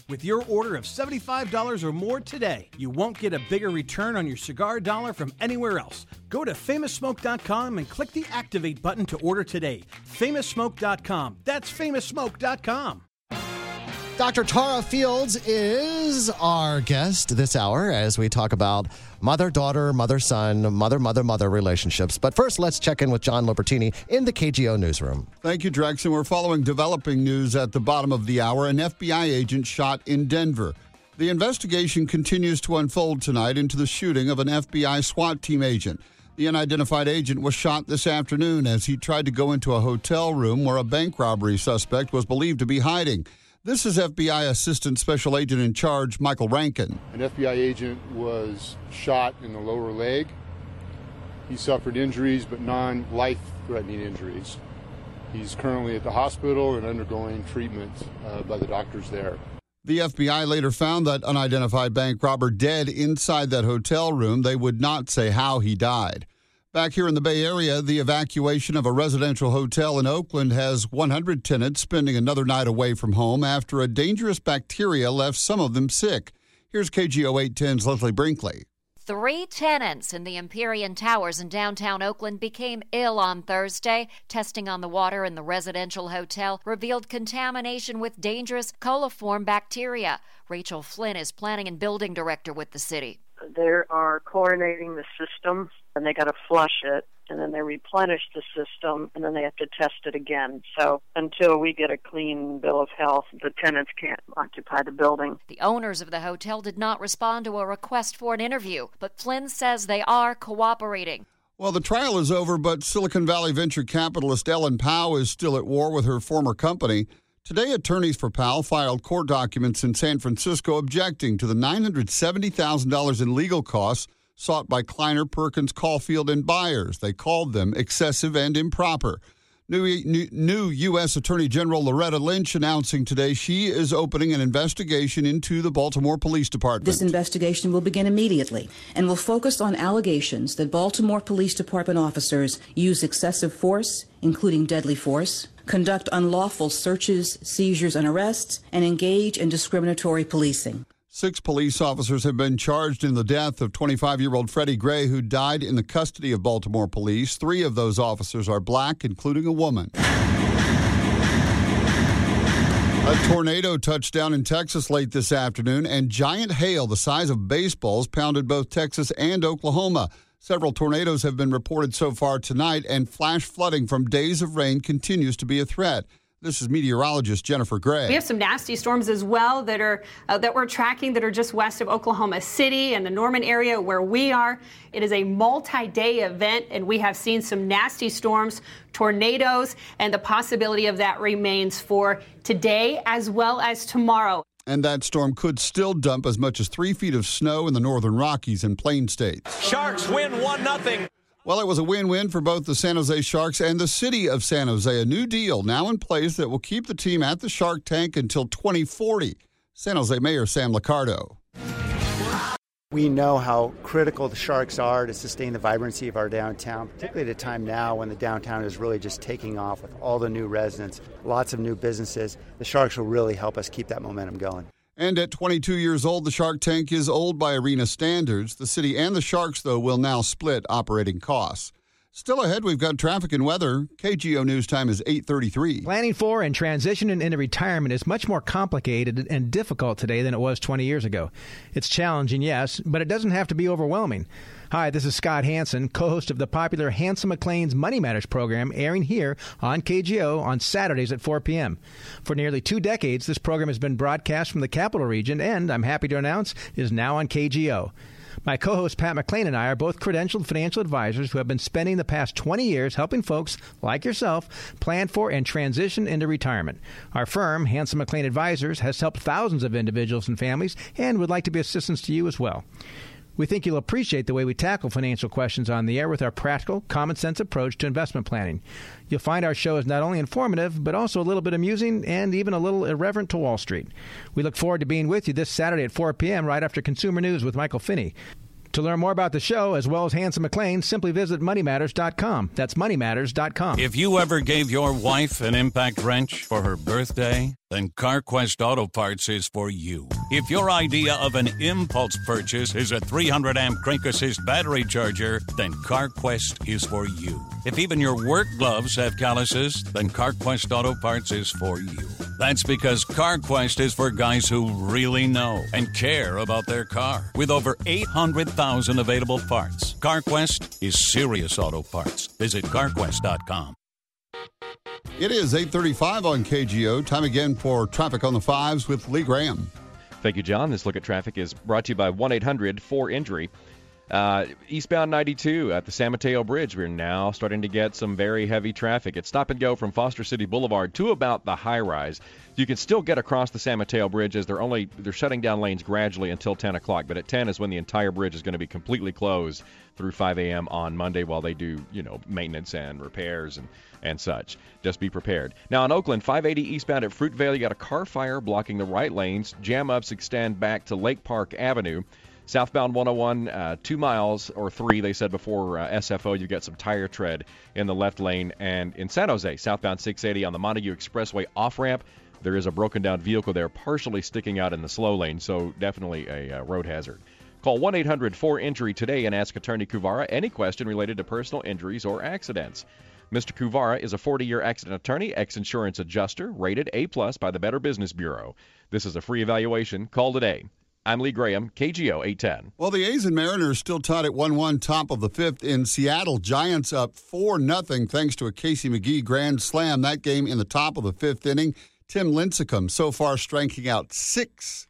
With your order of seventy-five dollars or more today, you won't get a bigger return on your cigar dollar from anywhere else. Go to famous smoke dot com and click the Activate button to order today. famous smoke dot com. That's famous smoke dot com. Doctor Tara Fields is our guest this hour as we talk about mother-daughter, mother-son, mother-mother-mother relationships. But first, let's check in with John Lobertini in the K G O newsroom. Thank you, Drex. And we're following developing news at the bottom of the hour. An F B I agent shot in Denver. The investigation continues to unfold tonight into the shooting of an F B I SWAT team agent. The unidentified agent was shot this afternoon as he tried to go into a hotel room where a bank robbery suspect was believed to be hiding. This is F B I Assistant Special Agent in Charge, Michael Rankin. An F B I agent was shot in the lower leg. He suffered injuries, but non-life-threatening injuries. He's currently at the hospital and undergoing treatment uh, by the doctors there. The F B I later found that unidentified bank robber dead inside that hotel room. They would not say how he died. Back here in the Bay Area, the evacuation of a residential hotel in Oakland has one hundred tenants spending another night away from home after a dangerous bacteria left some of them sick. Here's K G O eight ten's Leslie Brinkley. Three tenants in the Empyrean Towers in downtown Oakland became ill on Thursday. Testing on the water in the residential hotel revealed contamination with dangerous coliform bacteria. Rachel Flynn is planning and building director with the city. They are chlorinating the system, and they got to flush it, and then they replenish the system, and then they have to test it again. So until we get a clean bill of health, the tenants can't occupy the building. The owners of the hotel did not respond to a request for an interview, but Flynn says they are cooperating. Well, the trial is over, but Silicon Valley venture capitalist Ellen Pao is still at war with her former company. Today, attorneys for Powell filed court documents in San Francisco objecting to the nine hundred seventy thousand dollars in legal costs sought by Kleiner, Perkins, Caulfield, and Byers. They called them excessive and improper. New, new, new U S Attorney General Loretta Lynch announcing today she is opening an investigation into the Baltimore Police Department. This investigation will begin immediately and will focus on allegations that Baltimore Police Department officers use excessive force, including deadly force, conduct unlawful searches, seizures, and arrests, and engage in discriminatory policing. Six police officers have been charged in the death of twenty-five-year-old Freddie Gray, who died in the custody of Baltimore police. Three of those officers are black, including a woman. A tornado touched down in Texas late this afternoon, and giant hail the size of baseballs pounded both Texas and Oklahoma. Several tornadoes have been reported so far tonight, and flash flooding from days of rain continues to be a threat. This is meteorologist Jennifer Gray. We have some nasty storms as well that are uh, that we're tracking that are just west of Oklahoma City and the Norman area where we are. It is a multi-day event, and we have seen some nasty storms, tornadoes, and the possibility of that remains for today as well as tomorrow. And that storm could still dump as much as three feet of snow in the northern Rockies and Plain States. Sharks win one nothing. Well, it was a win-win for both the San Jose Sharks and the city of San Jose. A new deal now in place that will keep the team at the Shark Tank until twenty forty. San Jose Mayor Sam Liccardo. We know how critical the Sharks are to sustain the vibrancy of our downtown, particularly at a time now when the downtown is really just taking off with all the new residents, lots of new businesses. The Sharks will really help us keep that momentum going. And at twenty-two years old, the Shark Tank is old by arena standards. The city and the Sharks, though, will now split operating costs. Still ahead, we've got traffic and weather. K G O News Time is eight thirty-three. Planning for and transitioning into retirement is much more complicated and difficult today than it was twenty years ago. It's challenging, yes, but it doesn't have to be overwhelming. Hi, this is Scott Hansen, co-host of the popular Hanson McLean's Money Matters program, airing here on K G O on Saturdays at four p.m. For nearly two decades, this program has been broadcast from the Capital Region and, I'm happy to announce, is now on K G O. My co-host Pat McLean and I are both credentialed financial advisors who have been spending the past twenty years helping folks like yourself plan for and transition into retirement. Our firm, Hanson McLean Advisors, has helped thousands of individuals and families and would like to be assistance to you as well. We think you'll appreciate the way we tackle financial questions on the air with our practical, common-sense approach to investment planning. You'll find our show is not only informative, but also a little bit amusing and even a little irreverent to Wall Street. We look forward to being with you this Saturday at four p.m. right after Consumer News with Michael Finney. To learn more about the show, as well as Hanson McLean, simply visit money matters dot com. That's money matters dot com. If you ever gave your wife an impact wrench for her birthday, then CarQuest Auto Parts is for you. If your idea of an impulse purchase is a three hundred amp crank assist battery charger, then CarQuest is for you. If even your work gloves have calluses, then CarQuest Auto Parts is for you. That's because CarQuest is for guys who really know and care about their car. With over eight hundred thousand available parts, CarQuest is serious auto parts. Visit carquest dot com. It is eight thirty-five on K G O. Time again for Traffic on the Fives with Lee Graham. Thank you, John. This look at traffic is brought to you by one eight hundred four injury. Uh, eastbound ninety-two at the San Mateo Bridge, we're now starting to get some very heavy traffic. It's stop and go from Foster City Boulevard to about the high rise. You can still get across the San Mateo Bridge as they're only they're shutting down lanes gradually until ten o'clock. But at ten is when the entire bridge is going to be completely closed through five a.m. on Monday while they do, you know, maintenance and repairs and, and such. Just be prepared. Now in Oakland, five eighty eastbound at Fruitvale, you got a car fire blocking the right lanes. Jam-ups extend back to Lake Park Avenue. Southbound one oh one, uh, two miles or three, they said before uh, S F O, you get some tire tread in the left lane. And in San Jose, southbound six eighty on the Montague Expressway off-ramp, there is a broken down vehicle there partially sticking out in the slow lane, so definitely a uh, road hazard. Call one eight hundred four injury today and ask Attorney Kuvara any question related to personal injuries or accidents. Mister Kuvara is a forty-year accident attorney, ex-insurance adjuster, rated A plus by the Better Business Bureau. This is a free evaluation. Call today. I'm Lee Graham, K G O eight ten. Well, the A's and Mariners still tied at one one, top of the fifth in Seattle. Giants up four nothing thanks to a Casey McGee grand slam. That game in the top of the fifth inning. Tim Lincecum so far striking out six,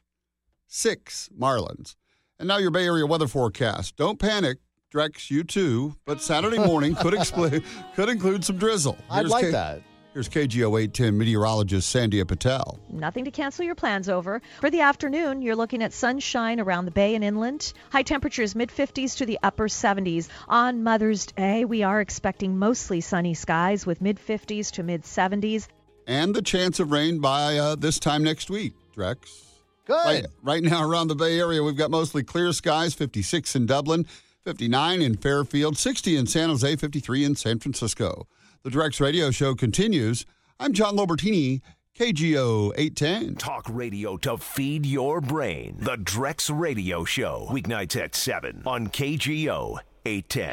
six Marlins. And now your Bay Area weather forecast. Don't panic, Drex, you too, but Saturday morning could, expl- could include some drizzle. I'd Here's like K- that. Here's K G O eight ten meteorologist Sandia Patel. Nothing to cancel your plans over. For the afternoon, you're looking at sunshine around the bay and inland. High temperatures mid-fifties to the upper seventies. On Mother's Day, we are expecting mostly sunny skies with mid-fifties to mid-seventies. And the chance of rain by uh, this time next week, Drex. Good. Right, right now around the Bay Area, we've got mostly clear skies, fifty-six in Dublin, fifty-nine in Fairfield, sixty in San Jose, fifty-three in San Francisco. The Drex Radio Show continues. I'm John Lobertini, K G O eight ten. Talk radio to feed your brain. The Drex Radio Show. Weeknights at seven on K G O eight ten.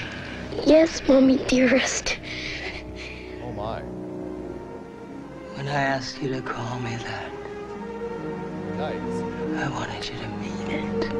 Yes, Mommy dearest. Oh, my. When I asked you to call me that, nice. I wanted you to mean it.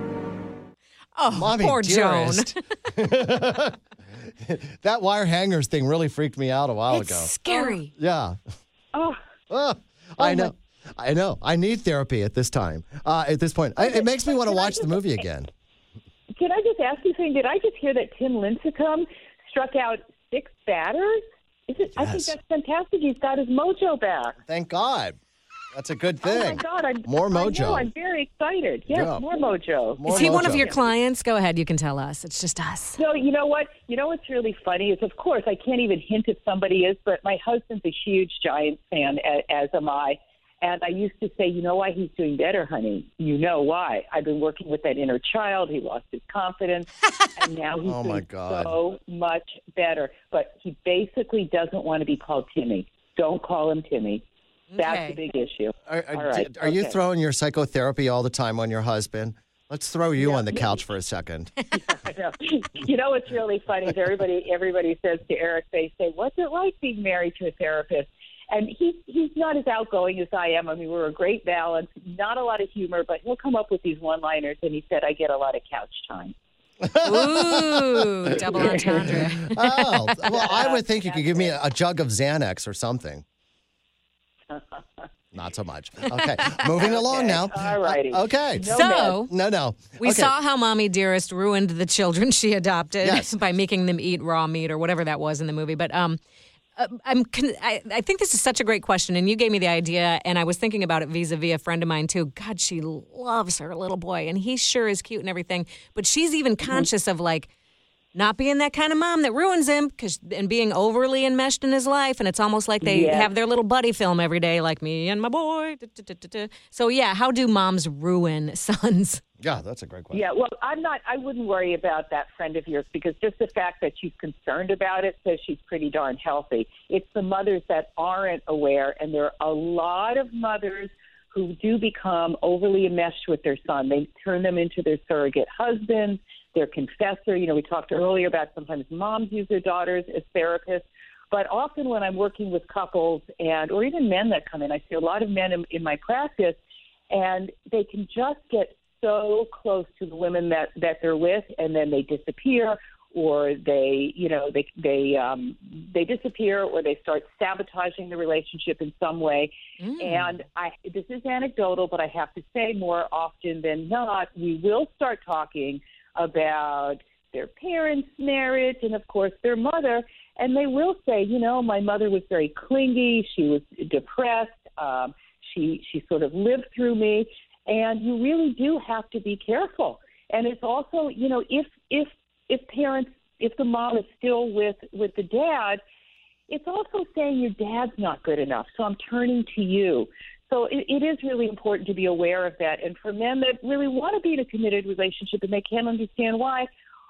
Oh, Mommy poor dearest. Joan. That wire hangers thing really freaked me out a while It's ago. scary. Yeah. Oh. Oh, I know. I know. I need therapy at this time. Uh, at this point, I, it makes me want to watch the movie again. Can I just ask you something? Did I just hear that Tim Lincecum struck out six batters? Is it? I think Yes. that's fantastic. He's got his mojo back. Thank God. That's a good thing. Oh my God! I'm, More mojo. I know, I'm very excited. Yes, Yeah. more mojo. More Is he one of mojo. your clients? Go ahead. You can tell us. It's just us. So you know what? You know what's really funny is, of course, I can't even hint if somebody is, but my husband's a huge Giants fan, as, as am I. And I used to say, you know why he's doing better, honey? You know why? I've been working with that inner child. He lost his confidence, and now he's Oh, doing my God. so much better. But he basically doesn't want to be called Timmy. Don't call him Timmy. That's Okay. the big issue. Are, are, All right. are you Okay. throwing your psychotherapy all the time on your husband? Let's throw you on the couch for a second. I know. You know what's really funny is everybody everybody says to Eric, they say, what's it like being married to a therapist? And he, he's not as outgoing as I am. I mean, we're a great balance, not a lot of humor, but he'll come up with these one-liners, and he said, I get a lot of couch time. Ooh, double entendre. Oh, well, I would think you could give me a, a jug of Xanax or something. Not so much. Okay, moving along now. All righty. Uh, okay. No So, No, no. we Okay. saw how Mommy Dearest ruined the children she adopted Yes. by making them eat raw meat or whatever that was in the movie. But um, uh, I'm con- I, I think this is such a great question, and you gave me the idea, and I was thinking about it vis-a-vis a friend of mine too. God, she loves her little boy, and he sure is cute and everything. But she's even conscious of like, not being that kind of mom that ruins him, cause, and being overly enmeshed in his life. And it's almost like they Yes. have their little buddy film every day, like me and my boy. Da, da, da, da, da. So, yeah, how do moms ruin sons? Yeah, that's a great question. Yeah, well, I'm not, I wouldn't worry about that friend of yours because just the fact that she's concerned about it says she's pretty darn healthy. It's the mothers that aren't aware, and there are a lot of mothers who do become overly enmeshed with their son. They turn them into their surrogate husbands, their confessor. You know, we talked earlier about sometimes moms use their daughters as therapists. But often when I'm working with couples and or even men that come in, I see a lot of men in, in my practice, and they can just get so close to the women that, that they're with, and then they disappear, or they, you know, they they um, they disappear, or they start sabotaging the relationship in some way. Mm. And I, this is anecdotal, but I have to say more often than not, we will start talking about their parents' marriage and, of course, their mother. And they will say, you know, my mother was very clingy. She was depressed. Um, she she sort of lived through me. And you really do have to be careful. And it's also, you know, if if if parents, if the mom is still with, with the dad, it's also saying your dad's not good enough, so I'm turning to you. So it, it is really important to be aware of that. And for men that really want to be in a committed relationship and they can't understand why,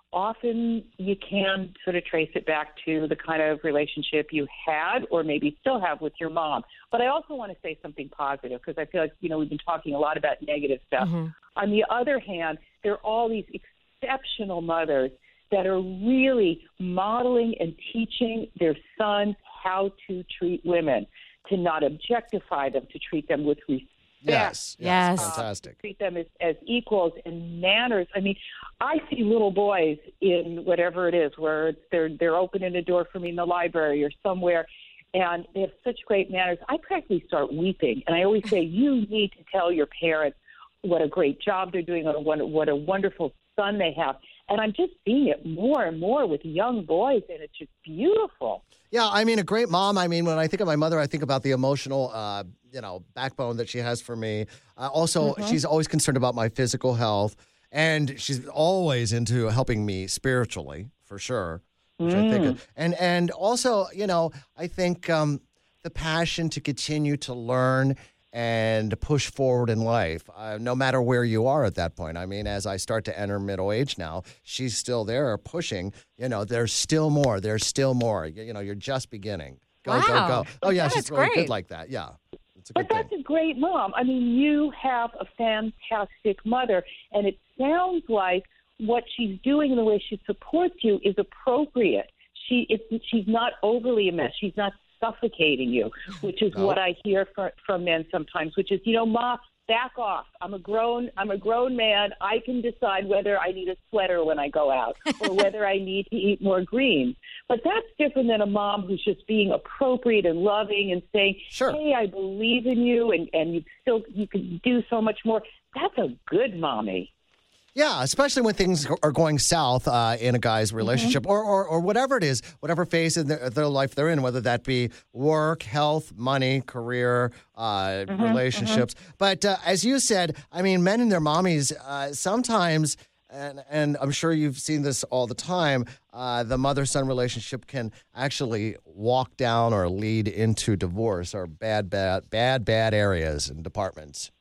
often you can sort of trace it back to the kind of relationship you had or maybe still have with your mom. But I also want to say something positive because I feel like, you know, we've been talking a lot about negative stuff. Mm-hmm. On the other hand, there are all these exceptional mothers that are really modeling and teaching their sons how to treat women, to not objectify them, to treat them with respect. Yes, yes, yes. Fantastic. Uh, treat them as, as equals and manners. I mean, I see little boys in whatever it is, where it's, they're they're opening a door for me in the library or somewhere, and they have such great manners. I practically start weeping, and I always say, you need to tell your parents what a great job they're doing, or what, what a wonderful son they have. And I'm just seeing it more and more with young boys, and it's just beautiful. Yeah, I mean, a great mom. I mean, when I think of my mother, I think about the emotional, uh, you know, backbone that she has for me. Uh, also, mm-hmm. she's always concerned about my physical health, and she's always into helping me spiritually, for sure. Which mm. I think, of. and and also, you know, I think um, the passion to continue to learn and push forward in life, uh, no matter where you are at that point. I mean, as I start to enter middle age now, she's still there pushing. You know, there's still more. There's still more. You, you know, you're just beginning. Go, wow. go, go. Oh, yeah, That's she's really great. good like that. Yeah. It's a but good that's thing. a great mom. I mean, you have a fantastic mother, and it sounds like what she's doing and the way she supports you is appropriate. She it's, she's not overly enmeshed. She's not suffocating you, which is no. what I hear from, from men sometimes, which is, you know, Ma, back off. I'm a grown I'm a grown man. I can decide whether I need a sweater when I go out or whether I need to eat more greens. But that's different than a mom who's just being appropriate and loving and saying, sure. hey, I believe in you, and, and you still you can do so much more. That's a good mommy. Yeah, especially when things are going south uh, in a guy's relationship mm-hmm. or, or or whatever it is, whatever phase in their, their life they're in, whether that be work, health, money, career, uh, mm-hmm. relationships. Mm-hmm. But uh, as you said, I mean, men and their mommies uh, sometimes, and, and I'm sure you've seen this all the time, uh, the mother-son relationship can actually walk down or lead into divorce or bad, bad, bad, bad areas and departments.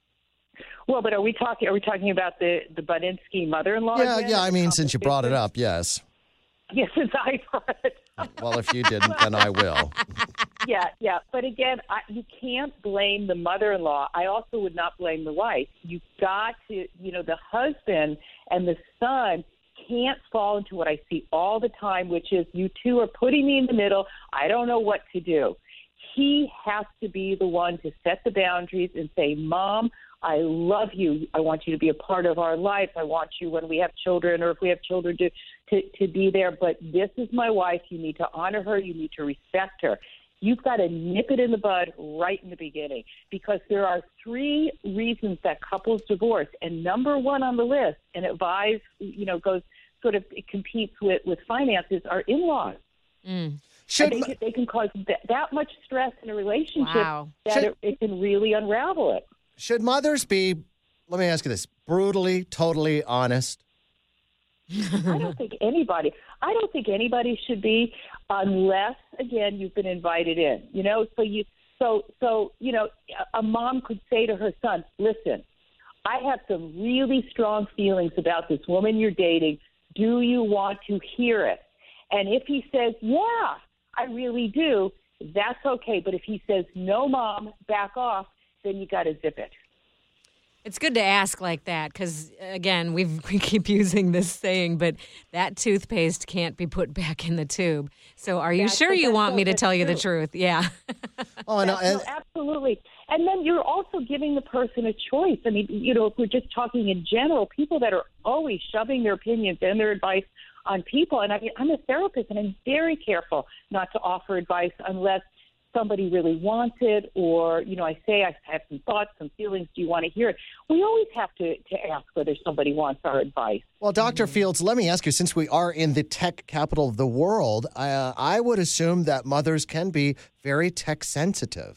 Well, but are we talking? Are we talking about the the Budinsky mother-in-law? Yeah, again? yeah. I mean, since you brought it up, yes. Yes, since I brought it up. Well, if you didn't, then I will. Yeah, yeah. But again, I, you can't blame the mother-in-law. I also would not blame the wife. You've got to, you know, the husband and the son can't fall into what I see all the time, which is you two are putting me in the middle. I don't know what to do. He has to be the one to set the boundaries and say, Mom, I love you. I want you to be a part of our life. I want you when we have children or if we have children to, to, to be there. But this is my wife. You need to honor her. You need to respect her. You've got to nip it in the bud right in the beginning because there are three reasons that couples divorce. And number one on the list, and it vies, you know, goes sort of it competes with, with finances, are in-laws. Mm. Should, they, can, they can cause that, that much stress in a relationship wow. that Should, it, it can really unravel it. Should mothers be, let me ask you this, brutally, totally honest? I don't think anybody, I don't think anybody should be unless, again, you've been invited in, you know, so you, so, so, you know, a mom could say to her son, listen, I have some really strong feelings about this woman you're dating. Do you want to hear it? And if he says, yeah, I really do, that's okay. But if he says, no, Mom, back off, then you got to zip it. It's good to ask like that because, again, we've, we keep using this saying, but that toothpaste can't be put back in the tube. So are you That's, sure you want so, me to tell you true. the truth? Yeah. oh, and, no, and absolutely. And then you're also giving the person a choice. I mean, you know, if we're just talking in general, people that are always shoving their opinions and their advice on people. And I mean, I'm a therapist, and I'm very careful not to offer advice unless somebody really wants it, or, you know, I say I have some thoughts, some feelings, do you want to hear it? We always have to, to ask whether somebody wants our advice. Well, Doctor Fields, let me ask you, since we are in the tech capital of the world, uh, I would assume that mothers can be very tech sensitive.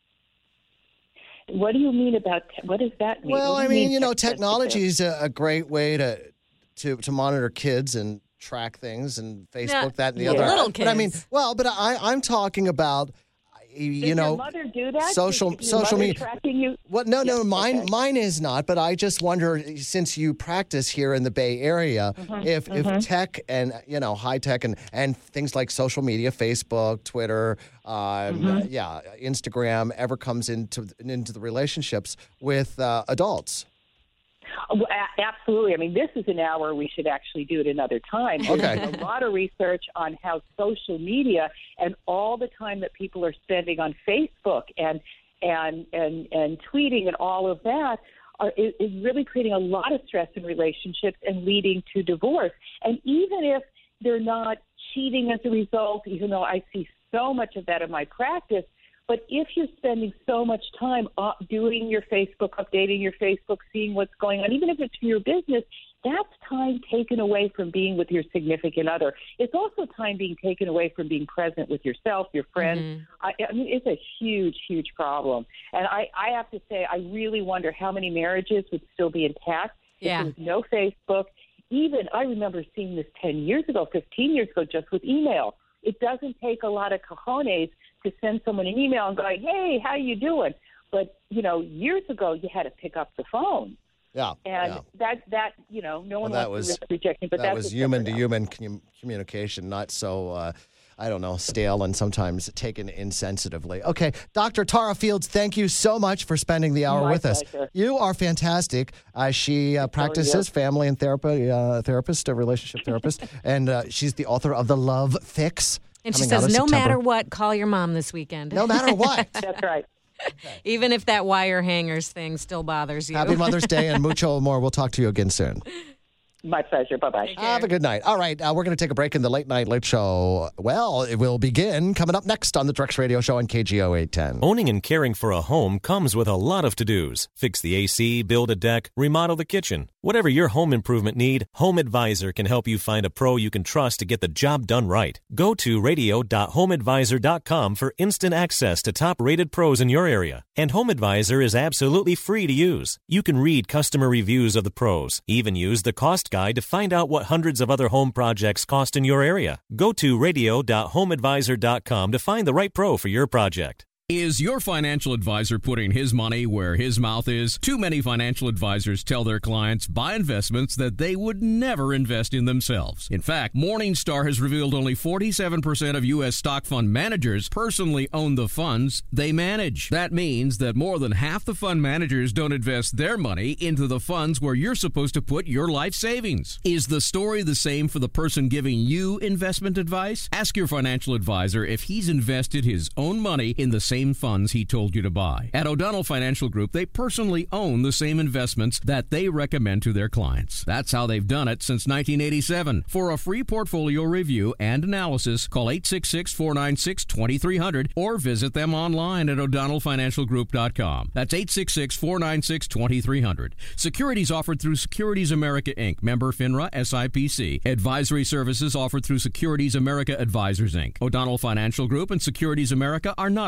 What do you mean about, te- what does that mean? Well, What do I you mean, mean you know, tech technology is a, a great way to, to, to monitor kids and track things and Facebook, Yeah, that and the yeah. other. Little But I mean, kids. well, but I, I'm talking about, you Does know, your mother do that? social Is your social mother media. tracking you? What? No, no, Yes, mine okay. mine is not. But I just wonder, since you practice here in the Bay Area, Mhm, if mhm. if tech and you know high tech and and things like social media, Facebook, Twitter, um, Mhm. yeah, Instagram, ever comes into into the relationships with uh, adults. Well, a- absolutely. I mean, this is an hour we should actually do it another time. Okay. There's a lot of research on how social media and all the time that people are spending on Facebook and and and, and tweeting and all of that are, is, is really creating a lot of stress in relationships and leading to divorce. And even if they're not cheating as a result, even though I see so much of that in my practice, but if you're spending so much time uh, doing your Facebook, updating your Facebook, seeing what's going on, even if it's for your business, that's time taken away from being with your significant other. It's also time being taken away from being present with yourself, your friends. Mhm. I, I mean, it's a huge, huge problem. And I, I have to say, I really wonder how many marriages would still be intact Yeah. if there was no Facebook. Even, I remember seeing this ten years ago, fifteen years ago, just with email. It doesn't take a lot of cojones to send someone an email and go, hey, how you doing? But, you know, years ago, you had to pick up the phone. Yeah, And yeah. that, that you know, no one Well, that wants was to risk rejection, but that that's was a human to different human commu- communication, not so. Uh, I don't know, stale and sometimes taken insensitively. Okay, Doctor Tara Fields, thank you so much for spending the hour My with us. pleasure. You are fantastic. Uh, she uh, practices family and therapy, uh, therapist, a relationship therapist, and uh, she's the author of The Love Fix. And she coming out says, of no September. matter what, call your mom this weekend. No matter what. That's right. Even if that wire hangers thing still bothers you. Happy Mother's Day and mucho more. We'll talk to you again soon. My pleasure. Bye-bye. Have a good night. All right, uh, we're going to take a break in the Late Night Late Show. Well, it will begin coming up next on the Drex Radio Show on K G O eight ten. Owning and caring for a home comes with a lot of to-dos. Fix the A C, build a deck, remodel the kitchen. Whatever your home improvement need, Home Advisor can help you find a pro you can trust to get the job done right. Go to radio dot home advisor dot com for instant access to top-rated pros in your area. And Home Advisor is absolutely free to use. You can read customer reviews of the pros, even use the cost guide to find out what hundreds of other home projects cost in your area. Go to radio dot home advisor dot com to find the right pro for your project. Is your financial advisor putting his money where his mouth is? Too many financial advisors tell their clients buy investments that they would never invest in themselves. In fact, Morningstar has revealed only forty-seven percent of U S stock fund managers personally own the funds they manage. That means that more than half the fund managers don't invest their money into the funds where you're supposed to put your life savings. Is the story the same for the person giving you investment advice? Ask your financial advisor if he's invested his own money in the same funds he told you to buy. At O'Donnell Financial Group, they personally own the same investments that they recommend to their clients. That's how they've done it since nineteen eighty-seven. For a free portfolio review and analysis, call eight six six, four nine six, two three zero zero or visit them online at o'donnell financial group dot com. That's eight six six, four nine six, two three zero zero. Securities offered through Securities America, Incorporated. Member FINRA S I P C. Advisory services offered through Securities America Advisors, Incorporated. O'Donnell Financial Group and Securities America are not affiliated.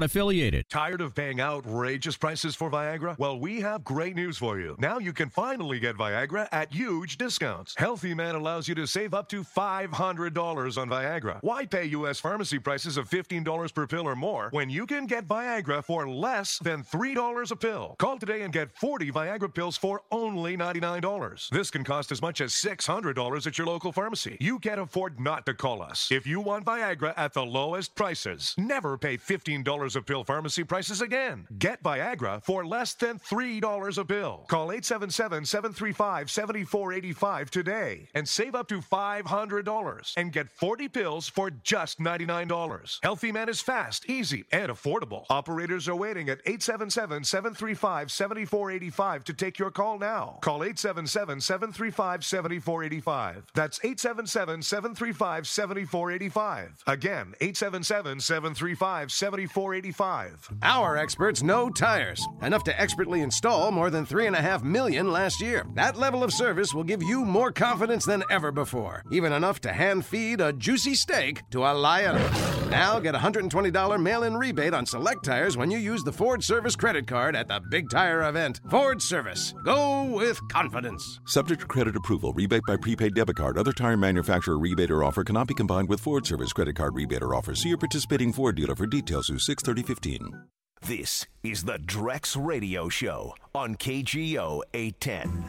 appreciated. Tired of paying outrageous prices for Viagra? Well, we have great news for you. Now you can finally get Viagra at huge discounts. Healthy Man allows you to save up to five hundred dollars on Viagra. Why pay U S pharmacy prices of fifteen dollars per pill or more when you can get Viagra for less than three dollars a pill? Call today and get forty Viagra pills for only ninety-nine dollars. This can cost as much as six hundred dollars at your local pharmacy. You can't afford not to call us. If you want Viagra at the lowest prices, never pay fifteen dollars a pill pharmacy prices again. Get Viagra for less than three dollars a pill. Call eight seven seven, seven three five, seven four eight five today and save up to five hundred dollars and get forty pills for just ninety-nine dollars. Healthy Man is fast, easy, and affordable. Operators are waiting at eight seven seven, seven three five, seven four eight five to take your call now. Call eight seven seven, seven three five, seven four eight five. That's eight seven seven, seven three five, seven four eight five. Again, eight seven seven, seven three five, seven four eight five. Our experts know tires, enough to expertly install more than three and a half million last year. That level of service will give you more confidence than ever before, even enough to hand feed a juicy steak to a lion. Now get a one hundred twenty dollars mail-in rebate on select tires when you use the Ford Service credit card at the Big Tire event. Ford Service. Go with confidence. Subject to credit approval. Rebate by prepaid debit card. Other tire manufacturer rebate or offer cannot be combined with Ford Service credit card rebate or offer. See your participating Ford dealer for details through six thirty fifteen. This is the Drex Radio Show on K G O eight ten.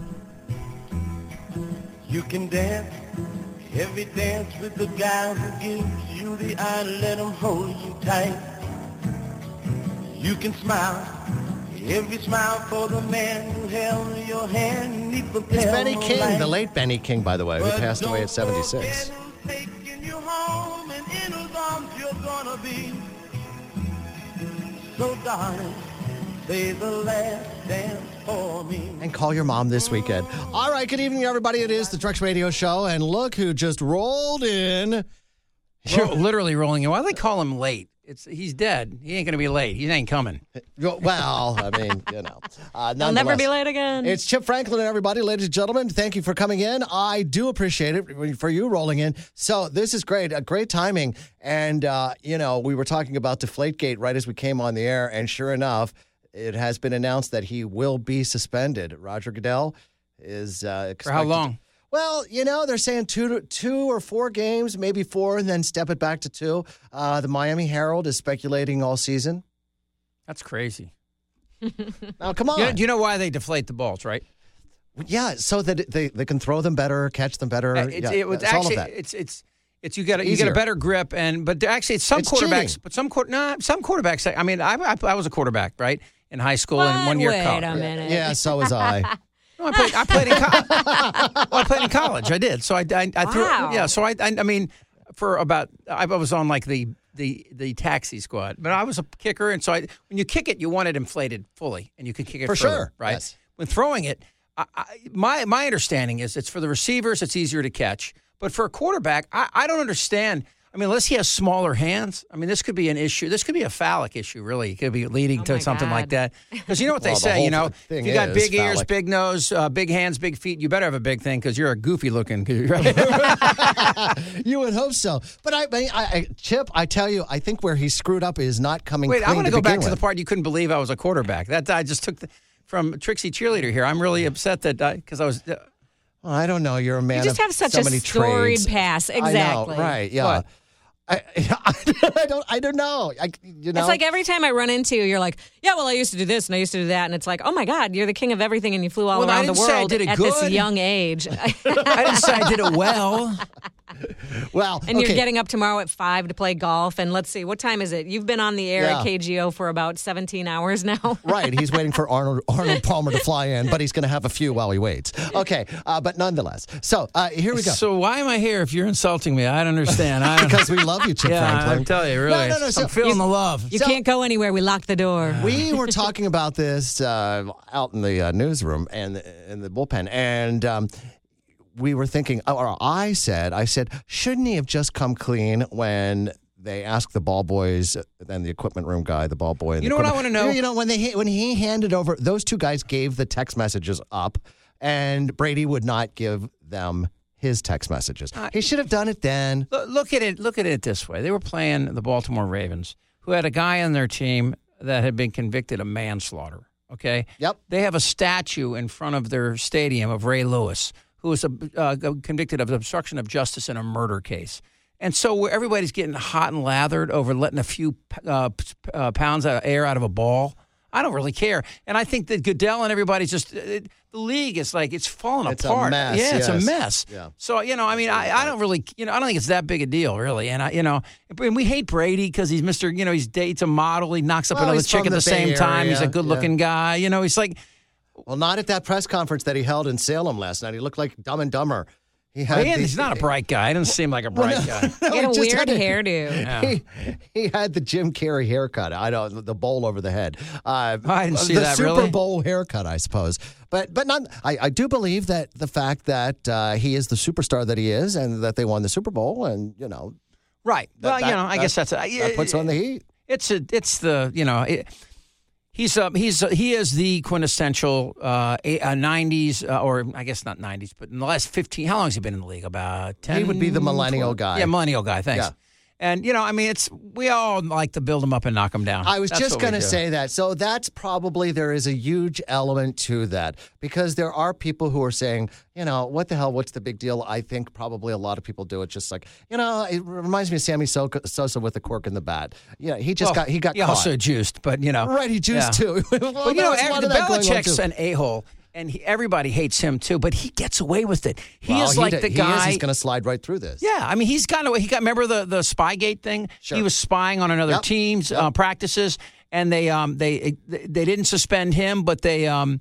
You can dance every dance with the guy who gives you the eye, let him hold you tight. You can smile every smile for the man who held your hand neath the It's Benny King, light. the late Benny King, by the way, who But passed away don't at seventy-six. forget who's taking you home, and in whose arms you're gonna be. So darling, say the last dance for me. And call your mom this weekend. All right, good evening, everybody. It is the Drex Radio Show, and look who just rolled in. Ro- literally rolling in. Why do they call him late? It's he's dead. He ain't going to be late. He ain't coming. Well, I mean, you know. Uh, He'll never be nonetheless, late again. It's Chip Franklin, everybody. Ladies and gentlemen, thank you for coming in. I do appreciate it for you rolling in. So this is great. A great timing. And, uh, you know, we were talking about Deflategate right as we came on the air. And sure enough, it has been announced that he will be suspended. Roger Goodell is uh, expected. For how long? Well, you know, they're saying two to, two or four games, maybe four, and then step it back to two. Uh, the Miami Herald is speculating all season. That's crazy. Now, come on. You know, do you know why they deflate the balls, right? Yeah, so that they, they can throw them better, catch them better. Uh, It's, yeah, it was it's all actually of that. it's it's it's you get a, you Easier. get a better grip, and but there actually it's some It's quarterbacks, cheating. but some quar- nah, some quarterbacks. I mean, I, I I was a quarterback, right, in high school and What? one year Wait college. a minute. Yeah, so was I. No, I played. I played in college. well, I played in college. I did. So I, I, I threw. Wow. Yeah. So I, I, I mean, for about, I was on like the the the taxi squad, but I was a kicker, and so I, when you kick it, you want it inflated fully, and you can kick it For further, sure, right? yes. When throwing it, I, I, my my understanding is it's for the receivers, it's easier to catch, but for a quarterback, I, I don't understand. I mean, unless he has smaller hands, I mean, this could be an issue. This could be a phallic issue, really. It could be leading Oh to my something God. like that. Because you know what they Well, the say, whole you know, thing if you got is big ears, phallic. big nose, uh, big hands, big feet, you better have a big thing because you're a goofy looking. Right? You would hope so. But I, I, I, Chip, I tell you, I think where he screwed up is not coming Wait, clean I want to to go back begin to the with. part you couldn't believe I was a quarterback. That I just took the, from Trixie Cheerleader here. I'm really upset that I, because I was. Uh, Well, I don't know. You're a man You just of have such so a many storied trades. past. I know, Exactly. right, yeah. What? I, I don't I don't know. I, you know. It's like every time I run into you, you're like, yeah, well, I used to do this and I used to do that. And it's like, oh my God, you're the king of everything and you flew all Well, I around the didn't say I world did it at this good. young age. I didn't say I did it well. Well, And okay. you're getting up tomorrow at five to play golf. And let's see, what time is it? You've been on the air Yeah. at K G O for about seventeen hours now. Right, he's waiting for Arnold Arnold Palmer to fly in, but he's going to have a few while he waits. Okay, uh, but nonetheless. So uh, here we go. So why am I here if you're insulting me? I don't understand. I don't, Because we love you, Chip yeah, Franklin. I tell you, really. No, no, no, so- I'm feeling you- the love. You So- can't go anywhere. We locked the door. We were talking about this uh, out in the uh, newsroom and in the bullpen, and um, we were thinking, or I said, I said, shouldn't he have just come clean when they asked the ball boys, then the equipment room guy, the ball boy, and You the know what I equipment- wanna know? You know, when they when he handed over, those two guys gave the text messages up, and Brady would not give them his text messages. He should have done it then. Look, look at it. Look at it this way. They were playing the Baltimore Ravens, who had a guy on their team that had been convicted of manslaughter. Okay. Yep. They have a statue in front of their stadium of Ray Lewis, who was uh, convicted of obstruction of justice in a murder case. And so everybody's getting hot and lathered over letting a few uh, uh, pounds of air out of a ball. I don't really care. And I think that Goodell and everybody's just, it, the league is like, it's falling It's apart. a mess. Yeah, it's yes. a mess. Yeah. So, you know, I mean, I, I don't really, you know, I don't think it's that big a deal, really. And, I, you know, and we hate Brady because he's Mister, you know, he's dates a model. He knocks up Well, another he's chick from at the, the same Bay time. He's a Area. good-looking guy. You know, he's like, Well, not at that press conference that he held in Salem last night. He looked like Dumb and Dumber. He well, he, the- he's not a bright guy. He doesn't seem like a bright Well, guy. no, He had a just weird had hairdo. Yeah. He, he had the Jim Carrey haircut. I don't the bowl over the head. Uh, I didn't see the that, Super really. Bowl haircut, I suppose. But but not. I, I do believe that the fact that uh, he is the superstar that he is, and that they won the Super Bowl, and you know, Right. that- well, that- you know, I that- guess that's a, that puts on the heat. It's a, it's the, you know, it, he's uh, he's uh, he is the quintessential uh, a, uh, nineties uh, or I guess not nineties, but in the last fifteen. How long has he been in the league? About ten. He would be the millennial twelve? guy. Yeah, millennial guy. Thanks. Yeah. And you know, I mean, it's we all like to build him up and knock him down. I was That's just what we going to do. say that. So that's probably there is a huge element to that because there are people who are saying, you know, what the hell? What's the big deal? I think probably a lot of people do it just like, you know, it reminds me of Sammy So- Sosa with the cork in the bat. Yeah, he just Well, got he got he caught. also juiced, but you know, Right, he juiced yeah. too. Well, But you know, there's a lot the of that going on, Belichick's too. an a-hole, and he, everybody hates him too. But he gets away with it. He Well, is like did- the he guy. Is, he's going to slide right through this. Yeah, I mean, he's kind of he got. Remember the the Spygate thing? Sure. He was spying on another Yep. team's Yep. uh, practices, and they um they they didn't suspend him, but they um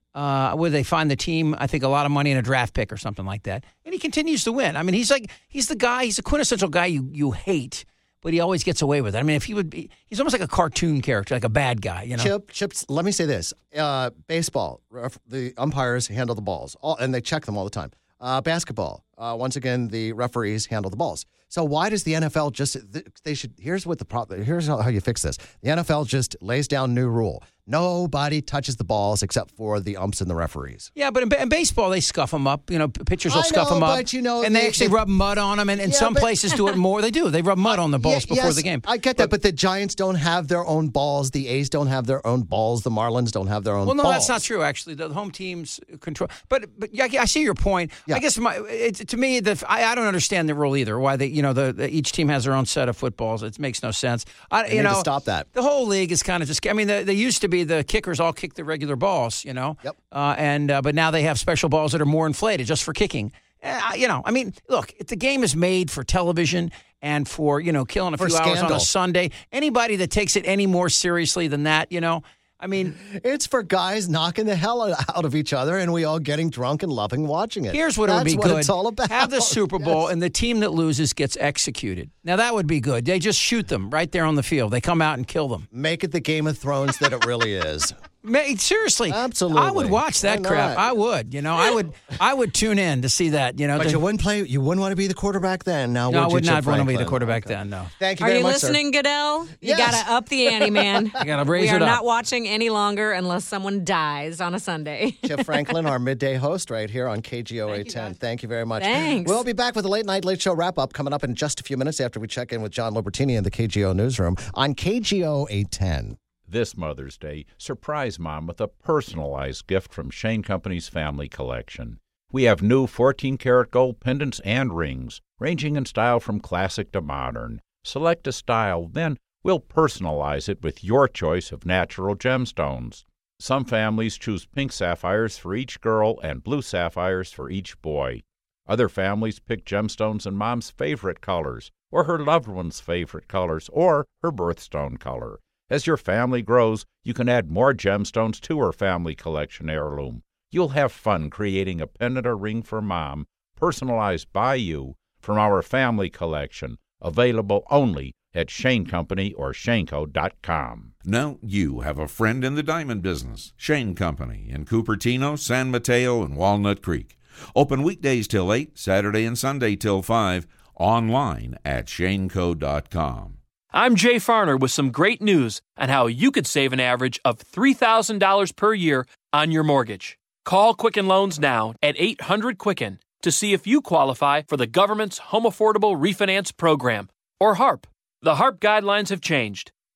uh where they find the team I think a lot of money in a draft pick or something like that, and he continues to win. I mean, he's like he's the guy. He's a quintessential guy you you hate. But he always gets away with it. I mean, if he would be, he's almost like a cartoon character, like a bad guy, you know? Chip, Chips, let me say this. Uh, baseball, ref, the umpires handle the balls, all, and they check them all the time. Uh, basketball, uh, once again, the referees handle the balls. So why does the N F L just, they should, here's what the problem, here's how you fix this. The N F L just lays down new rule. Nobody touches the balls except for the umps and the referees. Yeah, but in, ba- in baseball, they scuff them up. You know, p- pitchers will I scuff know, them up. but, you know, and they, they- actually they- rub mud on them, and, and Yeah, some but- places do it more. They do. They rub mud on the balls Ye- before yes, the game. I get that, but the Giants don't have their own balls. The A's don't have their own balls. The Marlins don't have their own Well, no, balls. that's not true. Actually, the home teams control. But but yeah, I see your point. I guess my it, to me, the I, I don't understand the rule either. Why they you know the, the each team has their own set of footballs. It makes no sense. I, They you need to know, stop that. The whole league is kind of just. I mean, they, they used to be the kickers all kick the regular balls. You know. Yep. Uh, and uh, but now they have special balls that are more inflated just for kicking. Uh, you know, I mean, look, if the game is made for television and for, you know, killing a For few hours on scandal. a Sunday. Anybody that takes it any more seriously than that, you know, I mean, It's for guys knocking the hell out of each other and we all getting drunk and loving watching it. here's what That's it would be what good. it's all about. Have the Super Bowl Yes. and the team that loses gets executed. Now, that would be good. They just shoot them right there on the field. They come out and kill them. Make it the Game of Thrones that it really is. Mate, seriously, Absolutely. I would watch that Why crap. not? I would. You know, I would. I would tune in to see that. You know, But the- you wouldn't play. You wouldn't want to be the quarterback then. Now, no, I would you, would Chip not want to be the Franklin? quarterback Okay. then. No. Thank you Are very you much, listening, Goodell? You Yes. got to up the ante, man. You got to raise we are it up. not watching any longer unless someone dies on a Sunday. sir. Chip Franklin, our midday host, right here on K G O eight ten. Thank you very much. Thanks. We'll be back with a late night late show wrap up coming up in just a few minutes after we check in with John Libertini in the K G O newsroom on K G O eight ten. This Mother's Day, surprise Mom with a personalized gift from Shane Company's Family Collection. We have new fourteen karat gold pendants and rings, ranging in style from classic to modern. Select a style, then we'll personalize it with your choice of natural gemstones. Some families choose pink sapphires for each girl and blue sapphires for each boy. Other families pick gemstones in Mom's favorite colors, or her loved one's favorite colors, or her birthstone color. As your family grows, you can add more gemstones to her family collection heirloom. You'll have fun creating a pendant or ring for Mom, personalized by you, from our family collection, available only at Shane Company or Shaneco dot com. Now you have a friend in the diamond business. Shane Company in Cupertino, San Mateo, and Walnut Creek. Open weekdays till eight, Saturday and Sunday till five, online at Shaneco dot com. I'm Jay Farner with some great news on how you could save an average of three thousand dollars per year on your mortgage. Call Quicken Loans now at eight hundred Quicken to see if you qualify for the government's Home Affordable Refinance Program, or HARP. The HARP guidelines have changed.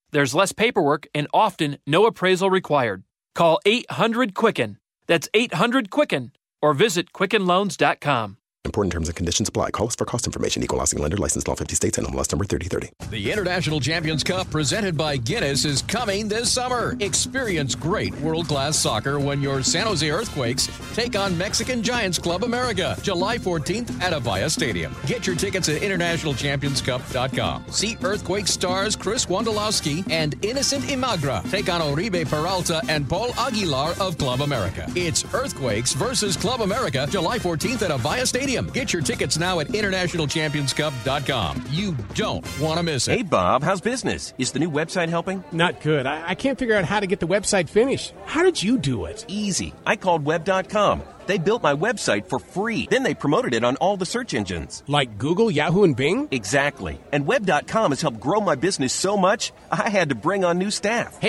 There's less paperwork and often no appraisal required. Call eight hundred Quicken. That's eight hundred Quicken. Or visit Quicken Loans dot com. Important terms and conditions apply. Call us for cost information. Equal housing lender. Licensed in all fifty states. N M L S number thirty thirty. The International Champions Cup presented by Guinness is coming this summer. Experience great world-class soccer when your San Jose Earthquakes take on Mexican Giants Club America, July fourteenth at Avaya Stadium. Get your tickets at international champions cup dot com. See Earthquake stars Chris Wondolowski and Innocent Imagra take on Oribe Peralta and Paul Aguilar of Club America. It's Earthquakes versus Club America, July fourteenth at Avaya Stadium. Get your tickets now at international champions cup dot com. You don't want to miss it. Hey, Bob, how's business? Is the new website helping? Not good. I, I can't figure out how to get the website finished. How did you do it? Easy. I called web dot com. They built my website for free. Then they promoted it on all the search engines. Like Google, Yahoo, and Bing? Exactly. And web dot com has helped grow my business so much, I had to bring on new staff. Hey,